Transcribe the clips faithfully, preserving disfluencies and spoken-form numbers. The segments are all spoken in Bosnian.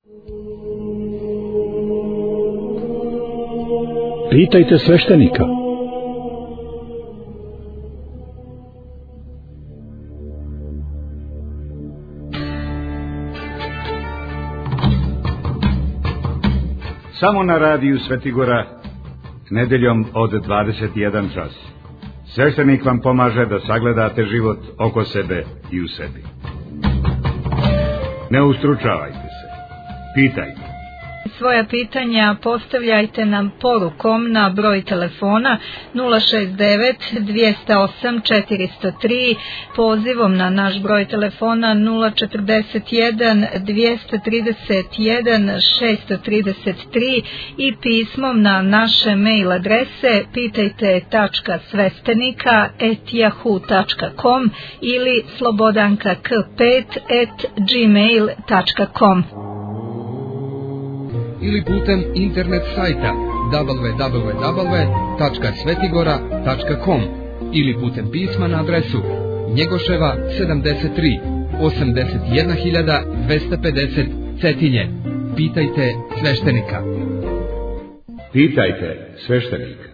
Pitajte sveštenika. Samo na radiju Svetigora, nedeljom od dvadeset jedan čas. Sveštenik vam pomaže da sagledate život oko sebe i u sebi. Ne ustručavajte se. Pitajte. Svoja pitanja postavljajte nam porukom na broj telefona nula šezdeset devet dvjesto osam četiristo tri, pozivom na naš broj telefona nula četrdeset jedan dvjesto trideset jedan šesto trideset tri i pismom na naše mail adrese pitajte tačka sveštenika at yahoo tačka com ili slobodanka k pet at gmail tačka com. Ili putem internet sajta w w w tačka svetigora tačka com ili putem pisma na adresu Njegoševa sedamdeset tri, osamdeset jedna hiljada dvesta pedeset Cetinje. Pitajte sveštenika. Pitajte sveštenika.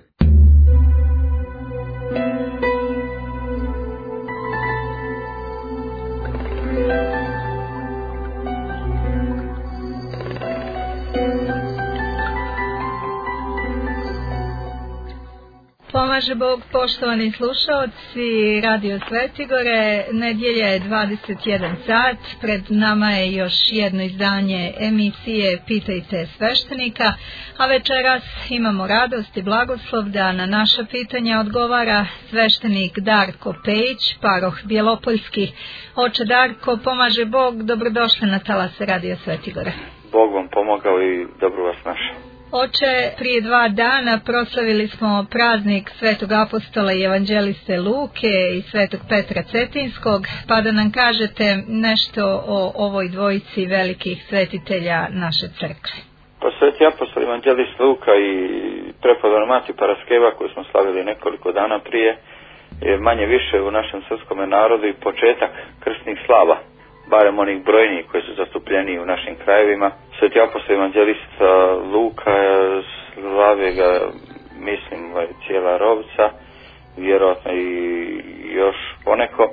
Pomaže Bog, poštovani slušaoci Radio Svetigore, nedjelja je dvadeset jedan sat, pred nama je još jedno izdanje emisije Pitajte sveštenika, a večeras imamo radost i blagoslov da na naša pitanja odgovara sveštenik Darko Pejić, paroh Bjelopoljski. Oče Darko, pomaže Bog, dobrodošli na talase Radio Svetigore. Bog vam pomogao i dobro vas našao. Oče, prije dva dana proslavili smo praznik Svetog apostola i evanđeliste Luke i Svetog Petra Cetinskog, pa da nam kažete nešto o ovoj dvojici velikih svetitelja naše crkve. Pa Sveti apostol i evanđelist Luka i prepodobna mati Paraskeva koju smo slavili nekoliko dana prije je manje više u našem srpskom narodu i početak krstnih slava, barem onih brojnijih koji su zastupljeni u našim krajevima. Sveti apostol evanđelista Luka slave ga, mislim, cijela Rovca, vjerojatno i još poneko.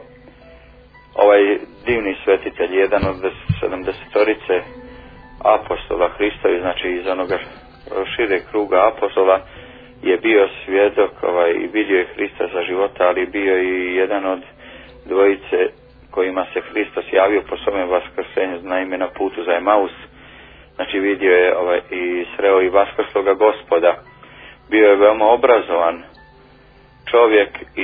Ovaj divni svetitelj, jedan od sedamdesetorice apostola Hristovi, znači iz onoga šire kruga apostola, je bio svjedok ovaj, i vidio je Hrista za života, ali bio i jedan od dvojice kojima se Hristos javio po svome vaskrsenju, naime na putu za Emaus. Znači vidio je ovaj, i sreo i vaskrsloga Gospoda. Bio je veoma obrazovan čovjek i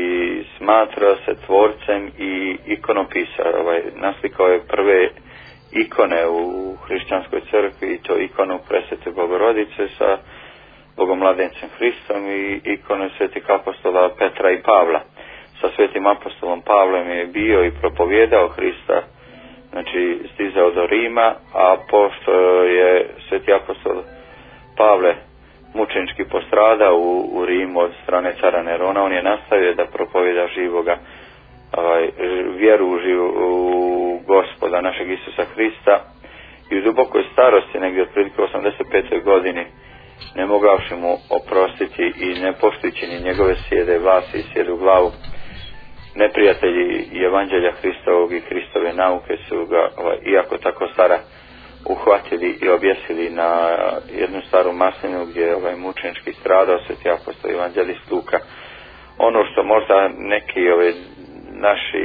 smatrao se tvorcem i ikonopisar. Ovaj, naslikao je prve ikone u hrišćanskoj crkvi, i to ikonu Presvete Bogorodice sa Bogomladencem Hristom i ikone svetih apostola Petra i Pavla. Sa svetim apostolom Pavlom je bio i propovjedao Hrista, znači stizao do Rima, a pošto je sveti apostol Pavle mučenički postradao u, u Rimu od strane cara Nerona, on je nastavio da propovjeda živoga ovaj, vjeru u, živu, u Gospoda našeg Isusa Hrista i u dubokoj starosti, negdje otprilike osamdeset petoj godini, ne mogavši mu oprostiti i ne poštujući ni njegove sjede vlasti i sjedu glavu, neprijatelji i evanđelja Hristovog i Hristove nauke su ga, ovaj, iako tako stara, uhvatili i objesili na jednu staru maslinu gdje je ovaj mučenički stradao sveti apostol evanđelist Luka. Ono što možda neki ove naši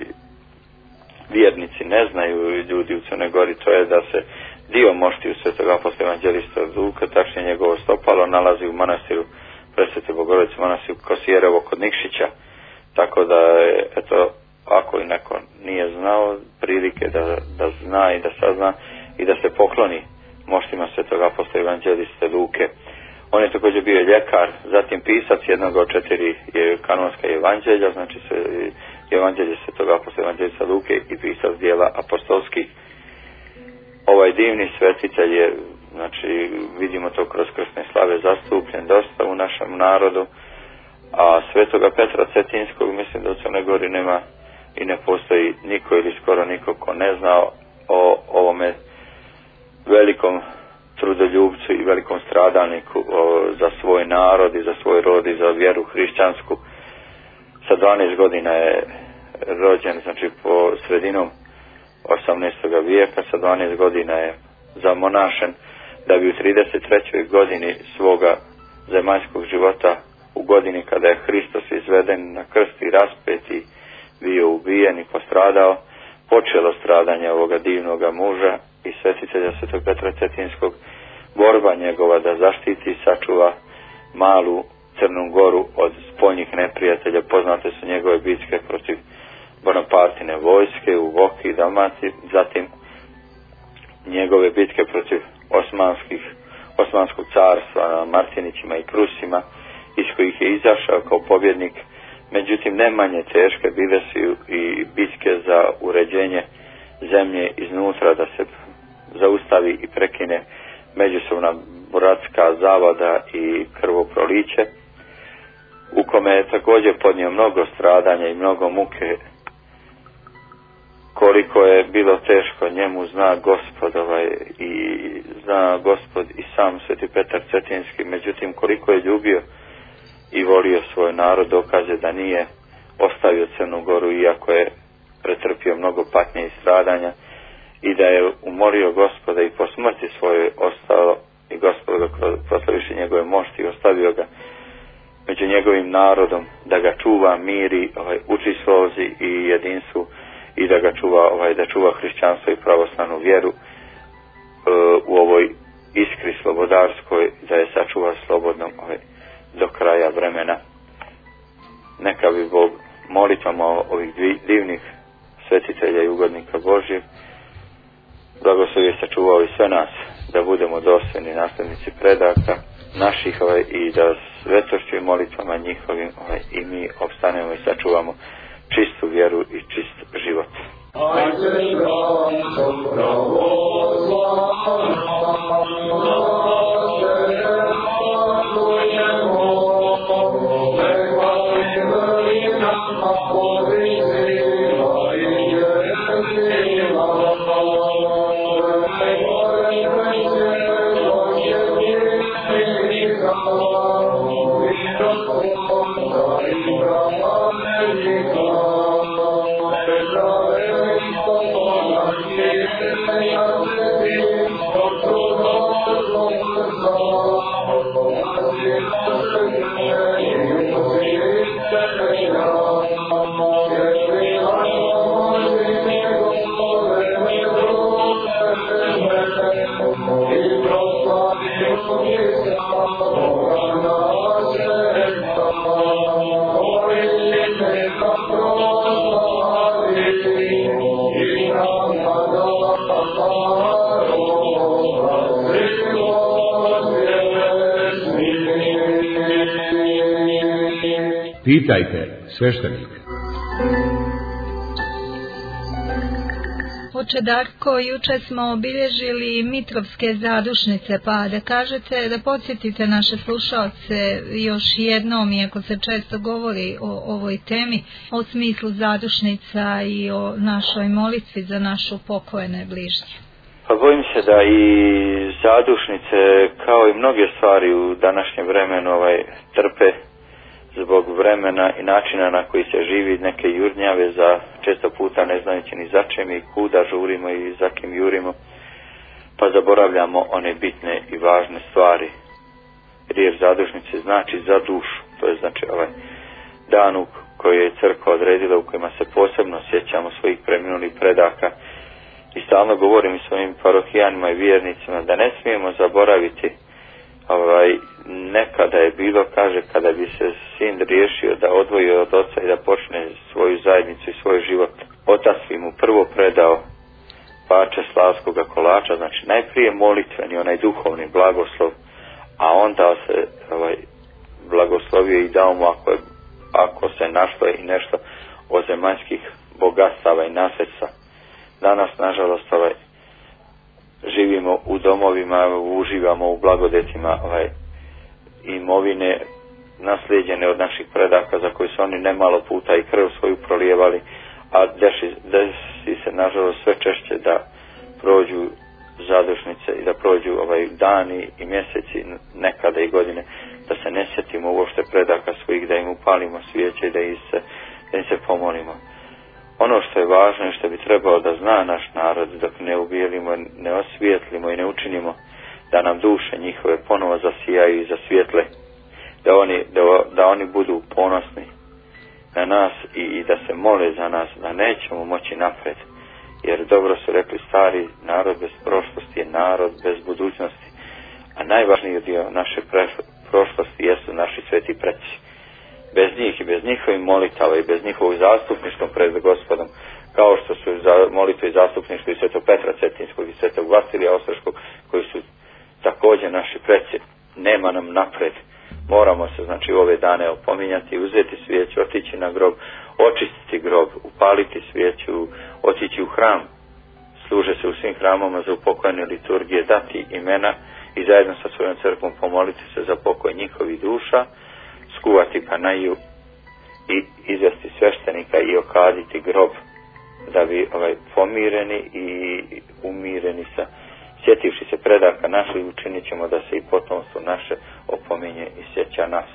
vjernici ne znaju, ljudi u Crnoj Gori, to je da se dio moštiju svetog apostola evanđelista Luka, tačnije njegovo stopalo, nalazi u manastiru Presvete Bogorodice, manastiru Kosijerevo kod Nikšića. Tako da, eto, ako i neko nije znao, prilike da, da zna i da sazna i da se pokloni moštima svetog apostola evanđeliste Luke. On je također bio ljekar, zatim pisac jednog od četiri kanonska evanđelja, znači sve evanđelje svetog apostola evanđelista Luke i pisac dijela apostolskih. Ovaj divni svetitelj je, znači vidimo to kroz krstne slave, zastupljen dosta u našem narodu. A svetoga Petra Cetinskog mislim da u Crnoj Gori nema i ne postoji niko ili skoro niko ko ne zna o ovome velikom trudoljubcu i velikom stradalniku o, za svoj narod i za svoj rod i za vjeru hrišćansku. Sa dvanaest godina je rođen, znači po sredinom osamnaestog vijeka, sa dvanaest godina je zamonašen, da bi u trideset trećoj godini svoga zemaljskog života, u godini kada je Hristos izveden na krst i raspet i bio ubijen i postradao, počelo stradanje ovoga divnoga muža i svetitelja Svetog Petra Cetinskog, borba njegova da zaštiti i sačuva malu Crnu Goru od spoljnih neprijatelja. Poznate su njegove bitke protiv Bonapartine vojske u Voki i Dalmaciji, zatim njegove bitke protiv osmanskih, osmanskog carstva na Martinićima i Prusima, iz kojih je izašao kao pobjednik. Međutim, ne manje teške bile su i bitke za uređenje zemlje iznutra, da se zaustavi i prekine međusobna bratska zavada i krvoproliće, u kome je također podnio mnogo stradanja i mnogo muke. Koliko je bilo teško njemu zna Gospod, ovaj, i zna Gospod i sam Sveti Petar Cetinski. Međutim, koliko je ljubio i volio svoj narod, dokaze da nije ostavio Crnu Goru, iako je pretrpio mnogo patnje i stradanja, i da je umorio Gospoda i po smrti svojoj ostao i Gospod ga proslaviše njegove mošti i ostavio ga među njegovim narodom, da ga čuva, miri, ovaj, uči slozi i jedinstvu, i da ga čuva, ovaj, da čuva hrišćanstvo i pravoslavnu vjeru e, u ovoj iskri slobodarskoj, da je sačuva slobodnom ovaj, do kraja vremena. Neka bi Bog molitvama ovih divnih svetitelja i ugodnika Božjih blagoslovio i sačuvao i sve nas, da budemo dostojni nasljednici predaka naših, ovaj, i da svetošću i molitvama njihovim, ovaj, i mi opstanemo i sačuvamo čistu vjeru i čist život. Pitajte sveštenika. Oče Darko, juče smo obilježili Mitrovske zadušnice, pa da kažete, da podsjetite naše slušalce još jednom, iako se često govori o ovoj temi, o smislu zadušnica i o našoj molitvi za našu pokojene bližnje. Pa bojim se da i zadušnice, kao i mnoge stvari u današnjem vremenu, ovaj, trpe zbog vremena i načina na koji se živi, neke jurnjave, za često puta ne znajući ni za čem i kuda žurimo i za kim jurimo, pa zaboravljamo one bitne i važne stvari. Riječ zadušnice znači za dušu, to je znači ovaj dan u koji je crkva odredila, u kojima se posebno sjećamo svojih preminulih predaka, i stalno govorim i svojim parohijanima i vjernicima da ne smijemo zaboraviti. Ovaj, nekada je bilo, kaže, kada bi se sin riješio da odvoji od oca i da počne svoju zajednicu i svoj život, otac bi mu prvo predao pače slavskoga kolača, znači najprije molitveni, onaj duhovni blagoslov, a onda se ovaj, blagoslovio i dao mu, ako, je, ako se našlo i nešto od zemaljskih bogatstava i nasljedstva. Danas, nažalost, ovaj, živimo u domovima, uživamo u blagodetima ovaj, imovine naslijeđene od naših predaka, za koje su oni nemalo puta i krv svoju prolijevali, a desi, desi se nažalost sve češće da prođu zadušnice i da prođu ovaj dani i mjeseci, nekada i godine, da se ne sjetimo uopšte predaka svojih, da im upalimo svijeće i da im se, da im se pomolimo. Ono što je važno i što bi trebalo da zna naš narod, dok ne ubijelimo, ne osvijetlimo i ne učinimo da nam duše njihove ponovo zasijaju i zasvijetle, da oni, da, da oni budu ponosni na nas i, i da se mole za nas, da nećemo moći napred. Jer dobro su rekli stari, narod bez prošlosti je narod bez budućnosti, a najvažniji dio naše pre, prošlosti jesu naši sveti preci. Bez njih i bez njihovih molitava i bez njihovog zastupništva pred Gospodom, kao što su za molitve i zastupništvo i svetog Petra Cetinskog i svetog Vasilija Ostroškog, koji su također naši preci, nema nam napred. Moramo se znači ove dane opominjati, uzeti svijeću, otići na grob, očistiti grob, upaliti svijeću, otići u hram, služe se u svim hramama za upokojene liturgije, dati imena i zajedno sa svojom crkvom pomoliti se za pokoj njihovih duša, skuvati kanaju i izvesti sveštenika i okaditi grob, da bi ovaj pomireni i umireni sa sjetivši se predaka naših, učinit ćemo da se i potomstvo naše opominje i sjeća nas.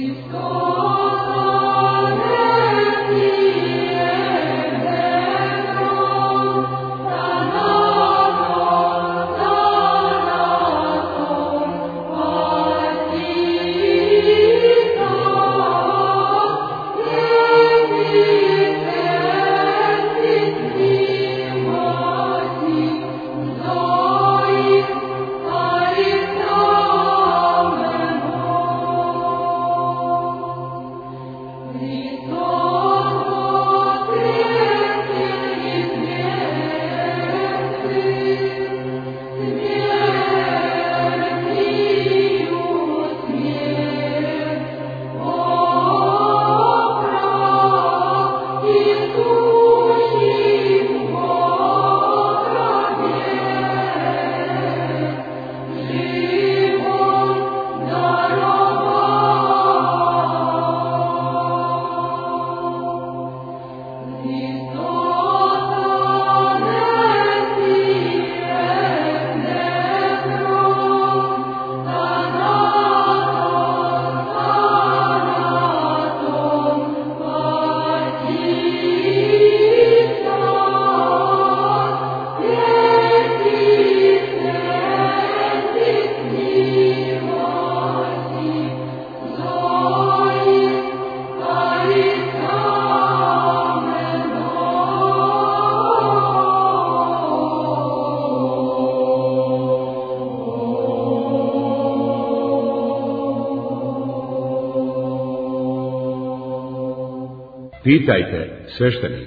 Pitajte sveštenik.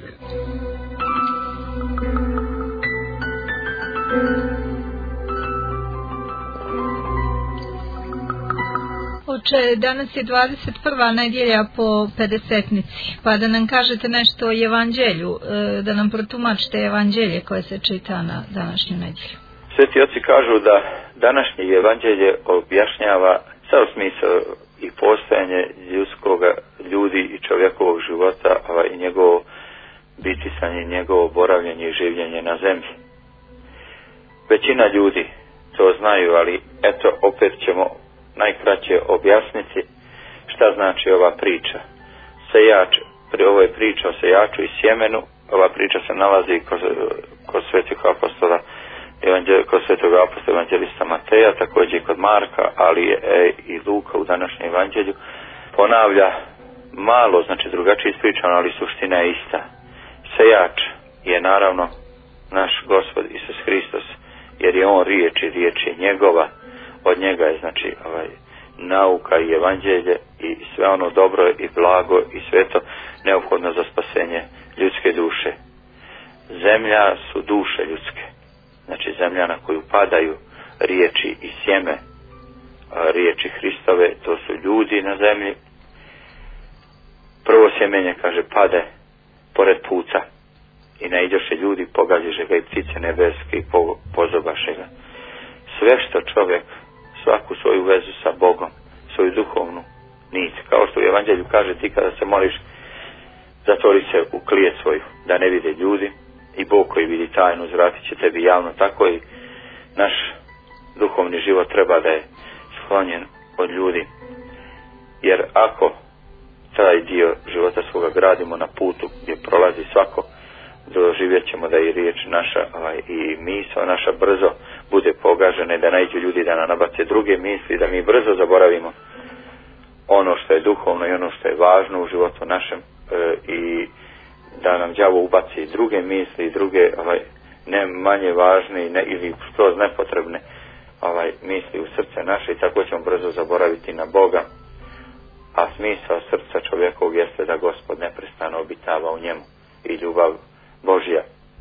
Oče, danas je dvadeset prva nedjelja po pedesetnici, pa da nam kažete nešto o evanđelju, da nam protumačite evanđelje koje se čita na današnju nedjelju. Sveti oci kažu da današnje evanđelje objašnjava sav smisao i postojanje ljudskog, ljudi i čovjekovog života, a i njegovo bitisanje, njegovo boravljenje i življenje na zemlji. Većina ljudi to znaju, ali eto opet ćemo najkraće objasniti šta znači ova priča. Sejač, pri ovoj priča o sejaču i sjemenu, ova priča se nalazi kod, kod svetog apostola kod svetog apostola evanđelista Mateja, također i kod Marka, ali je i Luka u današnjem evanđelju ponavlja malo, znači drugačije ispričano, ali suština je ista. Sejač je naravno naš Gospod Isus Hristos, jer je on riječ i riječ je njegova, od njega je znači ovaj, nauka i evanđelje i sve ono dobro i blago i sveto neophodno za spasenje ljudske duše. Zemlja su duše ljudske, znači zemlja na koju padaju riječi i sjeme, riječi Hristove, to su ljudi na zemlji. Prvo sjemenje, kaže, pade pored puta i naiđoše ljudi, pogađeše ga i ptice nebeske i po, pozobaše ga. Sve što čovjek, svaku svoju vezu sa Bogom, svoju duhovnu nit, kao što u evanđelju kaže, ti kada se moliš, zatvori se u klijet svoju, da ne vide ljudi, i Bog koji vidi tajnu zvratit će tebi javno, tako i naš duhovni život treba da je sklonjen od ljudi. Jer ako taj dio života svoga gradimo na putu gdje prolazi svako, doživjet ćemo da i riječ naša ovaj, i misao naša brzo bude pogažena i da naiđu ljudi da nam nabace druge misli, da mi brzo zaboravimo ono što je duhovno i ono što je važno u životu našem e, i da nam đavo ubaci druge misli i druge ovaj, ne manje važne ne, ili skroz nepotrebne ovaj, misli u srce naše i tako ćemo brzo zaboraviti na Boga. A smisao srca čovjekovog jeste da Gospod neprestano obitava u njemu i ljubav Božja.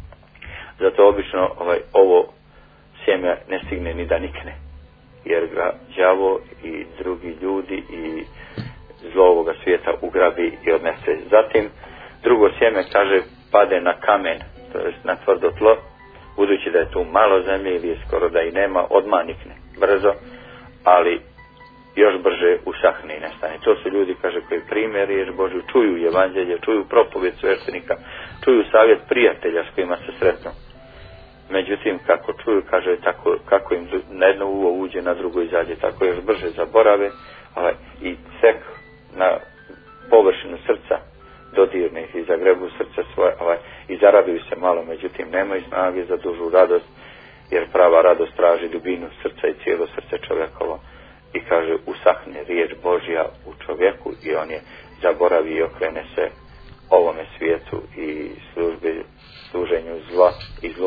Zato obično ovaj, ovo sjeme ne stigne ni da nikne, jer ga đavo i drugi ljudi i zlo ovoga svijeta ugrabi i odnese. Zatim drugo sjeme, kaže, pade na kamen, to je na tvrdo tlo, budući da je tu malo zemlje ili je skoro da i nema, odmah nikne brzo, ali još brže usahne i nestane. To su ljudi, kaže, koji prime riječ Božju, čuju evanđelje, čuju propovijed sveštenika, čuju savjet prijatelja s kojima se sretnu. Međutim, kako čuju, kaže, tako, kako im na jedno uvo uđe, na drugo izađe, tako još brže zaborave ovaj, i cek na površinu srca dodirne ih i zagrebu srce svoje ovaj, i zaraduju se malo, međutim nemaju snage za dužu radost, jer prava radost traži dubinu srca i cijelo srce čovjekovo. I kaže, usahne riječ Božja u čovjeku i on je zaboravi i okrene se ovome svijetu i službi, služenju zla i zlu.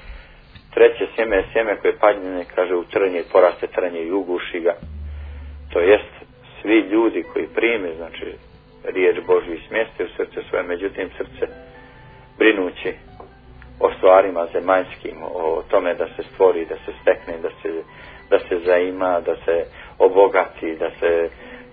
Treće sjeme je sjeme koje padne, kaže, u trnje i poraste trnje i uguši ga. To jest, svi ljudi koji prime, znači, riječ Božju i smjeste u srce svoje, međutim srce brinući o stvarima zemaljskim, o tome da se stvori, da se stekne, da se, da se zaima, da se obogati, da se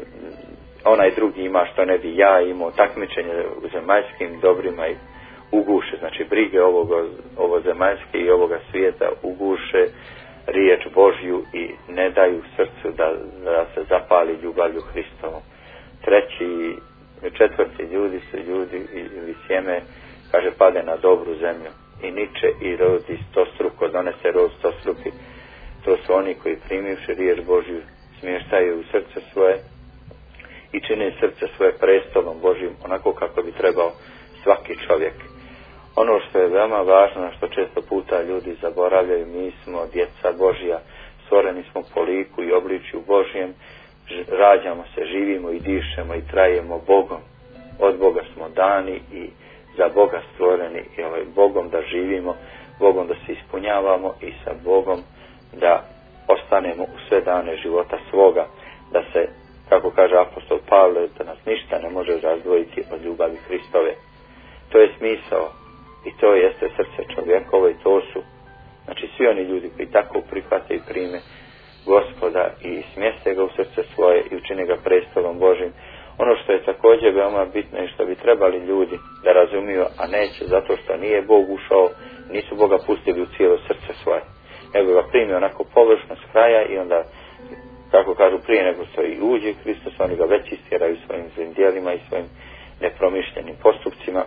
onaj drugi ima što ne bi ja imao, takmičenje u zemaljskim dobrima i uguše, znači brige ovoga, ovo zemaljske i ovoga svijeta uguše riječ Božju i ne daju srcu da, da se zapali ljubavlju Hristovom. Treći, četvrti ljudi su ljudi ili sjeme, kaže, pade na dobru zemlju i niče i rodi stostruko, donese rod stostruki. To su oni koji primivši riječ Božju smještaju u srce svoje i čine srce svoje prestolom Božjim onako kako bi trebao svaki čovjek. Ono što je veoma važno, na što često puta ljudi zaboravljaju, mi smo djeca Božja, stvoreni smo po liku i obličju Božjem, rađamo se, živimo i dišemo i trajemo Bogom. Od Boga smo dani i za Boga stvoreni i ovaj Bogom da živimo, Bogom da se ispunjavamo i sa Bogom da ostanemo u sve dane života svoga, da se, kako kaže apostol Pavle, da nas ništa ne može razdvojiti od ljubavi Hristove. To je smisao i to jeste srce čovjekovo i to su, znači, svi oni ljudi koji tako prihvate i prime Gospoda i smjeste ga u srce svoje i učine ga prestolom Božim. Ono što je također veoma bitno i što bi trebali ljudi da razumiju, a neće zato što nije Bog ušao, nisu Boga pustili u cijelo srce svoje, nego ga primi onako površno s kraja i onda, kako kažu, prije nego što i uđe Hristos, oni ga već istjeraju svojim zlim djelima i svojim nepromišljenim postupcima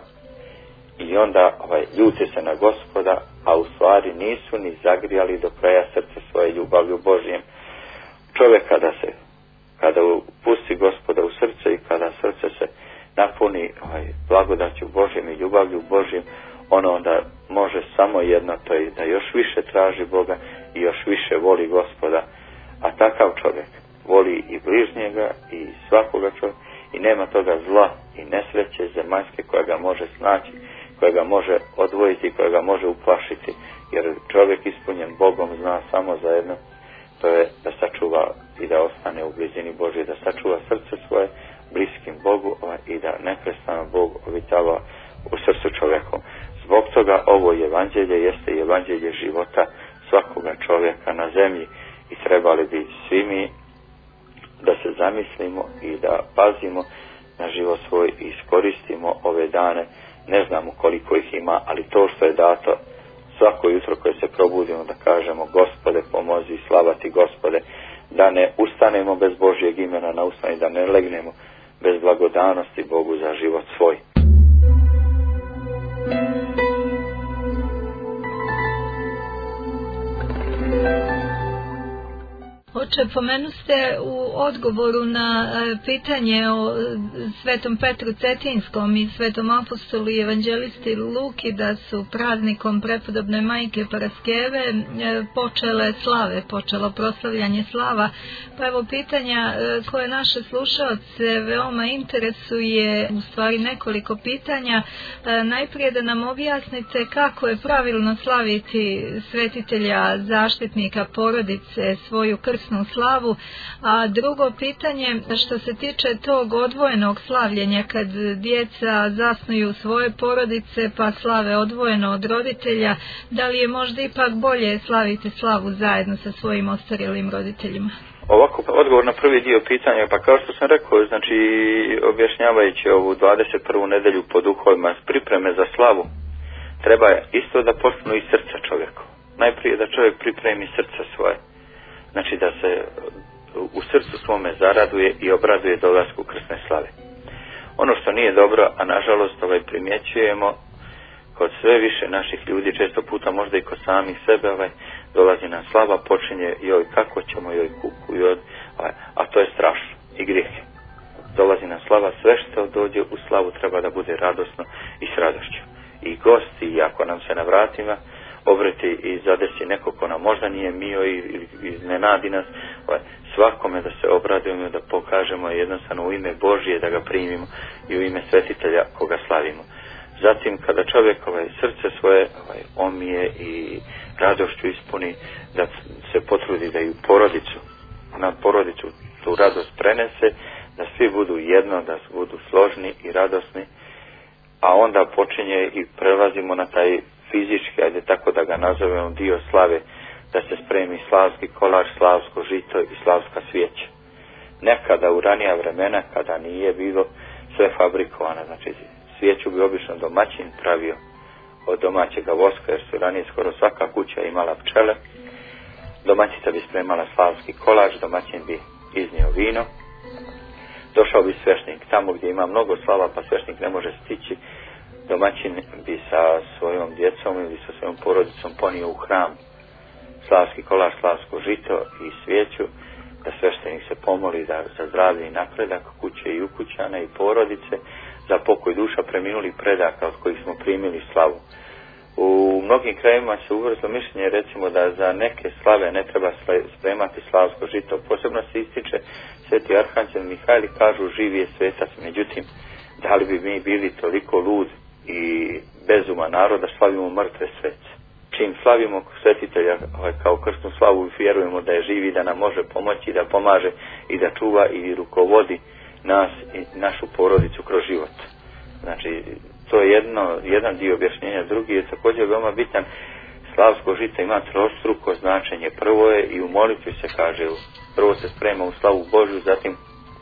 i onda ovaj, ljute se na Gospoda, a u stvari nisu ni zagrijali do kraja srce svoje ljubavlju Božjem. Čovjek kada se kada pusti Gospoda u srce i kada srce se napuni ovaj, blagodaću Božjem i ljubavlju Božjem, ono onda može samo jedno, to je da još više traži Boga i još više voli Gospoda, a takav čovjek voli i bližnjega i svakoga čovjeka i nema toga zla i nesreće zemaljske koja ga može snaći, koja ga može odvojiti, koja ga može uplašiti, jer čovjek ispunjen Bogom zna samo za jedno, to je da sačuva i da ostane u blizini Božje, da sačuva srce svoje bliskim Bogu i da neprestano Bog obitava u srcu čovjekom. Zbog toga ovo evanđelje jeste evanđelje života svakoga čovjeka na zemlji i trebali bi svi mi da se zamislimo i da pazimo na život svoj i iskoristimo ove dane. Ne znamo koliko ih ima, ali to što je dato svako jutro koje se probudimo da kažemo Gospode pomozi, slava ti Gospode, da ne ustanemo bez Božjeg imena na ustan i da ne legnemo bez blagodanosti Bogu za život svoj. Thank you. Oče, pomenuste u odgovoru na pitanje o Svetom Petru Cetinskom i Svetom apostolu i evanđelisti Luki da su praznikom prepodobne majke Paraskeve počele slave, počelo proslavljanje slava. Pa evo pitanja koje naše slušaoce veoma interesuje, u stvari nekoliko pitanja. Najprije da nam objasnite kako je pravilno slaviti svetitelja zaštitnika porodice, svoju krsnu slavu, a drugo pitanje što se tiče tog odvojenog slavljenja kad djeca zasnuju svoje porodice pa slave odvojeno od roditelja, da li je možda ipak bolje slaviti slavu zajedno sa svojim ostarjelim roditeljima? Ovako, odgovor na prvi dio pitanja, pa kao što sam rekao, znači objašnjavajući ovu dvadeset prvu nedelju po duhovima pripreme za slavu, treba isto da postanu iz srca čovjeku. Najprije da čovjek pripremi srce svoje. Znači da se u srcu svome zaraduje i obraduje dolasku krsne slave. Ono što nije dobro, a nažalost ovaj primjećujemo kod sve više naših ljudi, često puta možda i kod samih sebe, ovaj, dolazi nam slava, počinje joj kako ćemo, joj kuku, joj, ovaj, a to je strašno i grijeh. Dolazi nam slava, sve što dođe u slavu treba da bude radosno i s radošću. I gosti, i ako nam se na vratima obreti i zadesi neko ko nam možda nije mio i, i, i iznenadi nas, ovaj, svakome da se obradujemo, da pokažemo jednostavno u ime Božije da ga primimo i u ime svetitelja koga slavimo. Zatim kada čovjek ovaj, srce svoje ovaj, omije i radošću ispuni, da se potrudi da i u porodicu, na porodicu tu radost prenese, da svi budu jedno, da budu složni i radosni, a onda počinje i prelazimo na taj fizički, ajde tako da ga nazovemo, dio slave, da se spremi slavski kolač, slavsko žito i slavska svijeća. Nekada u ranija vremena, kada nije bilo sve fabrikovano, znači svijeću bi obično domaćin pravio od domaćega voska, jer su ranije skoro svaka kuća imala pčele. Domaćica bi spremala slavski kolač, domaćin bi iznio vino. Došao bi svešnik tamo gdje ima mnogo slava, pa svešnik ne može stići. Domaćin bi sa svojom djecom ili sa svojom porodicom ponio u hram slavski kolač, slavsko žito i svijeću, da sveštenik se pomoli da za zdravlje i napredak kuće i ukućana i porodice, za pokoj duša preminuli predaka od kojih smo primili slavu. U mnogim krajevima se uvrslo mišljenje, recimo, da za neke slave ne treba spremati slavsko žito. Posebno se ističe sveti arhanđel Mihajl, kažu živi je svetac. Međutim, da li bi mi bili toliko lud i bezuman narod da slavimo mrtve svece? Čim slavimo svetitelja kao krsnu slavu, vjerujemo da je živi, da nam može pomoći, da pomaže i da čuva i rukovodi nas i našu porodicu kroz život. Znači, to je jedno, jedan dio objašnjenja. Drugi je također veoma bitan. Slavsko žito ima trostruko značenje. Prvo je i u molitvi se kaže, prvo se sprema u slavu Božju, zatim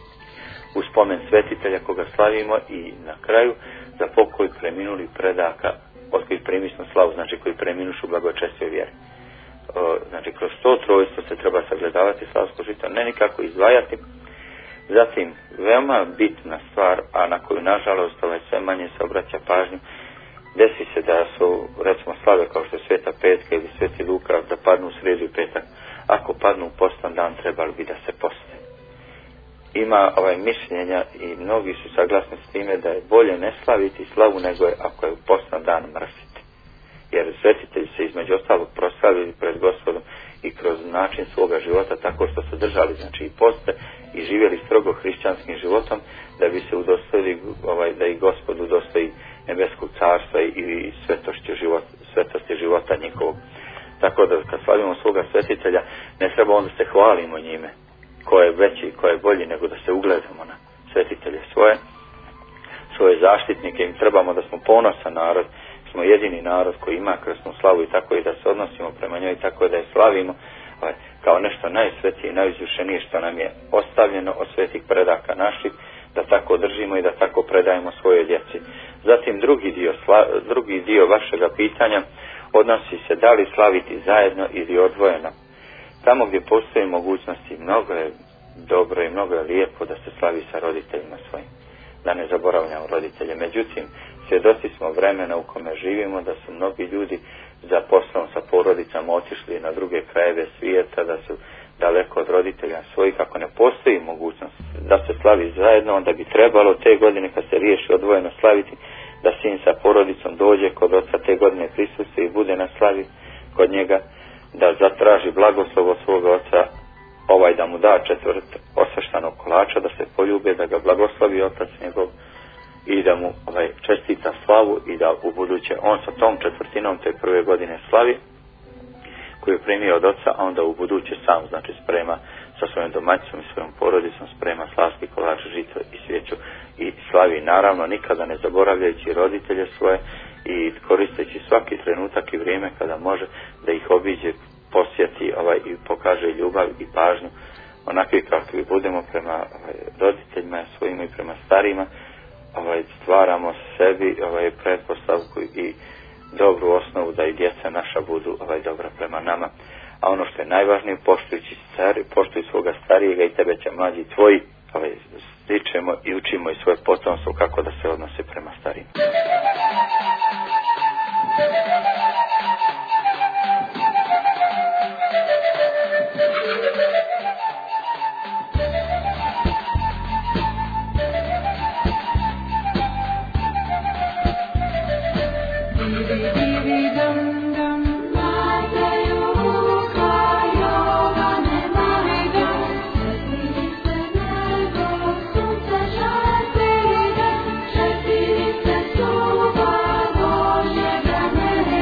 u spomen svetitelja koga slavimo i na kraju za pokoj preminuli predaka od kojih primisnu slavu, znači koji preminušu blagočestve vjere. Znači, kroz to trojstvo se treba sagledavati slavsko žito, ne nikako izdvajati. Zatim, veoma bitna stvar, a na koju nažalost ovaj sve manje se obraća pažnju, desi se da su, recimo, slave kao što je Sveta Petka ili Sveti Luka, da padnu u srijedu i petak. Ako padnu u postan dan, trebali bi da se poste. Ima ovaj mišljenja i mnogi su saglasni s time da je bolje ne slaviti slavu nego je ako je u postan dan mrsiti. Jer svetitelji se između ostalog proslavili pred Gospodom i kroz način svoga života tako što su držali, znači, i poste i živjeli strogo hrišćanskim životom, da bi se udostojili, ovaj, da i Gospod udostoji nebeskog carstva i, i svetosti života, svetosti života njihovog. Tako da kad slavimo svoga svetitelja, ne treba onda se hvalimo njime, ko je veći i ko je bolji, nego da se ugledamo na svetitelje svoje, svoje zaštitnike. Im trebamo da smo ponosan narod, smo jedini narod koji ima krsnu slavu i tako i da se odnosimo prema njoj, tako da je slavimo ovaj, kao nešto najsvetije i najuzvišenije što nam je ostavljeno od svetih predaka naših, da tako držimo i da tako predajemo svojoj djeci. Zatim drugi dio, sla, drugi dio vašega pitanja odnosi se da li slaviti zajedno ili odvojeno. Tamo gdje postoje mogućnosti, mnogo je dobro i mnogo je lijepo da se slavi sa roditeljima svojim, da ne zaboravljamo roditelje. Međutim, svjedoci smo vremena u kome živimo, da su mnogi ljudi za poslom sa porodicama otišli na druge krajeve svijeta, da su daleko od roditelja svojih, ako ne postoji mogućnost da se slavi zajedno, onda bi trebalo te godine kad se riješi odvojeno slaviti, da sin sa porodicom dođe kod oca te godine prisustuje i bude na slavi kod njega, da zatraži blagoslov od svoga oca, ovaj da mu da četvrt osveštanog kolača, da se poljube, da ga blagoslovi otac njegov i da mu ovaj, čestita slavu i da u buduće on sa tom četvrtinom te prve godine slavi koju je primio od oca, a onda u buduće sam, znači sprema sa svojom domaćicom i svojom porodicom, sprema slavski kolač, žito i svijeću i slavi, naravno nikada ne zaboravljajući roditelje svoje i koristeći svaki trenutak i vrijeme kada može da ih obiđe, posjeti ovaj, i pokaže ljubav i pažnju onakvi kakvi budemo prema ovaj, roditeljima svojima i prema starima, ovaj, stvaramo sebi ovaj, pretpostavku i dobru osnovu da i djeca naša budu ovaj, dobra prema nama. A ono što je najvažnije, poštujući stari, poštuj svoga starijega i tebe će mlađi tvoji, ovaj, stičemo i učimo i svoje potomstvo kako da se odnose prema starijima. Četiri se suba Božjega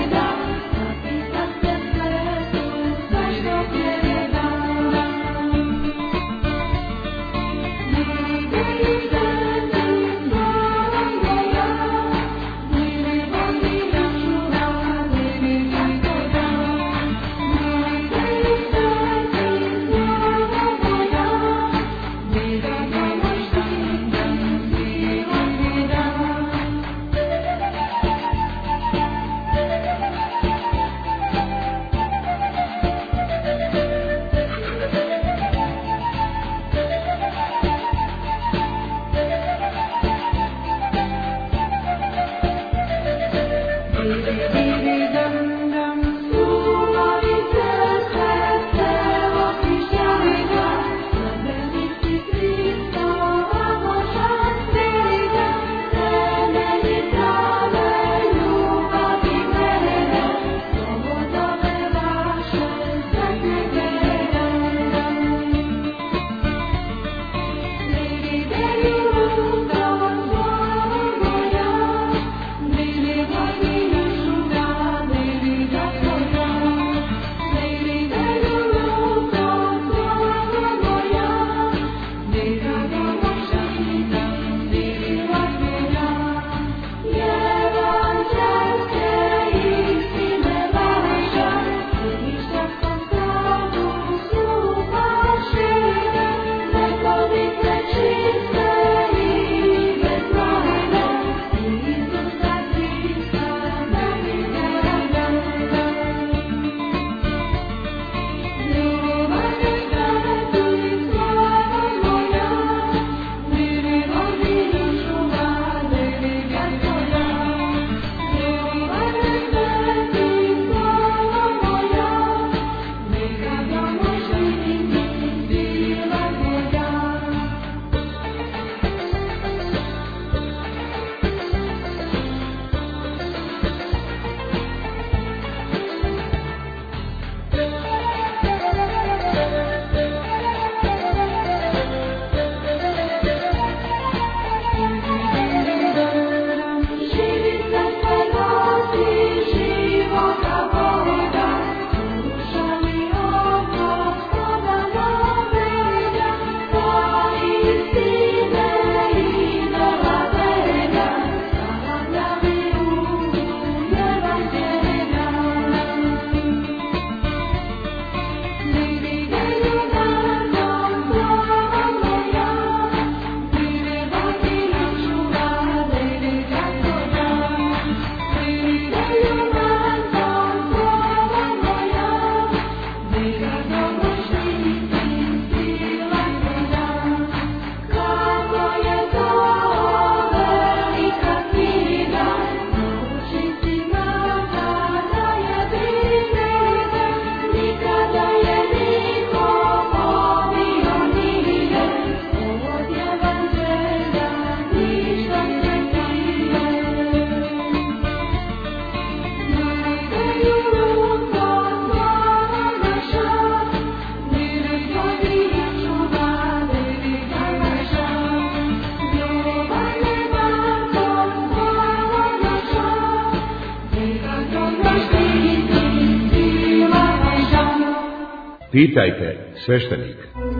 Pitajte sveštenik.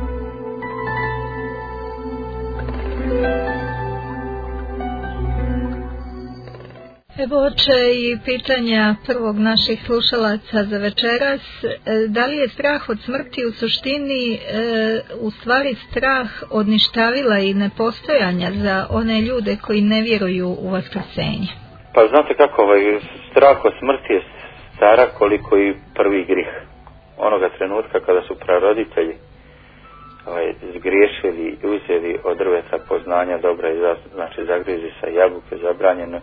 Evo oče i pitanja prvog naših slušalaca za večeras. Da li je strah od smrti u suštini e, u stvari strah od ništavila i nepostojanja za one ljude koji ne vjeruju u vaskrsenje? Pa znate kako, ovaj strah od smrti je stara koliko i prvi grih. Onoga trenutka kada su praroditelji ovaj, zgriješili i uzeli od drveta poznanja dobra i za, znači zagrizi sa jabuke zabranjeno,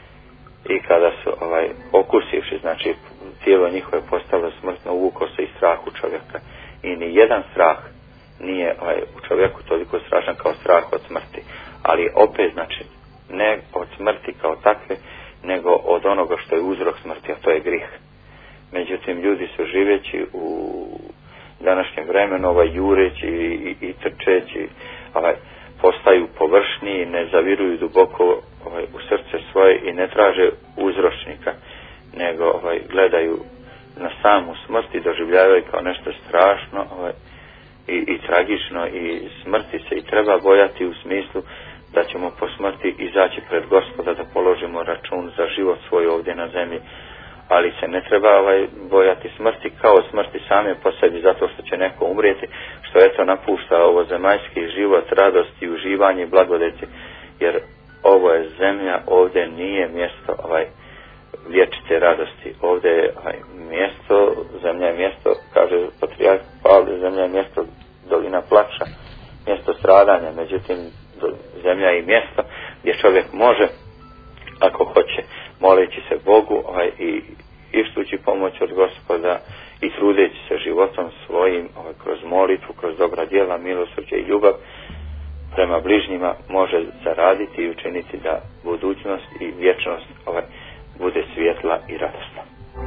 i kada su ovaj okusivši, znači tijelo njihove postalo smrtno, uvukao se i strah u čovjeka. I ni jedan strah nije ovaj, u čovjeku toliko strašan kao strah od smrti. Ali opet, znači, ne od smrti kao takve, nego od onoga što je uzrok smrti, a to je grih. Međutim, ljudi su živeći u današnjem vremenu, ovaj, jureći i, i, i trčeći, ovaj, postaju površniji, ne zaviruju duboko ovaj, u srce svoje i ne traže uzročnika, nego ovaj, gledaju na samu smrt i doživljavaju kao nešto strašno ovaj, i, i tragično, i smrti se i treba bojati u smislu da ćemo po smrti izaći pred Gospoda da položimo račun za život svoj ovdje na zemlji. Ali se ne treba ovaj, bojati smrti kao smrti same po sebi, zato što će neko umrijeti, što eto napušta ovo zemaljski život, radost i uživanje i blagodeti, jer ovo je zemlja, ovdje nije mjesto ovaj, vječite radosti, ovdje je ovaj, mjesto, zemlja je mjesto, kaže patrijarh Pavle, zemlja je mjesto dolina plača, mjesto stradanja, međutim zemlja je i mjesto gdje čovjek može, ako hoće, moleći se Bogu ovaj, i ištući pomoć od Gospoda i trudeći se životom svojim ovaj, kroz molitvu, kroz dobra djela, milosrđe i ljubav prema bližnjima može zaraditi i učiniti da budućnost i vječnost ovaj, bude svjetla i radosna.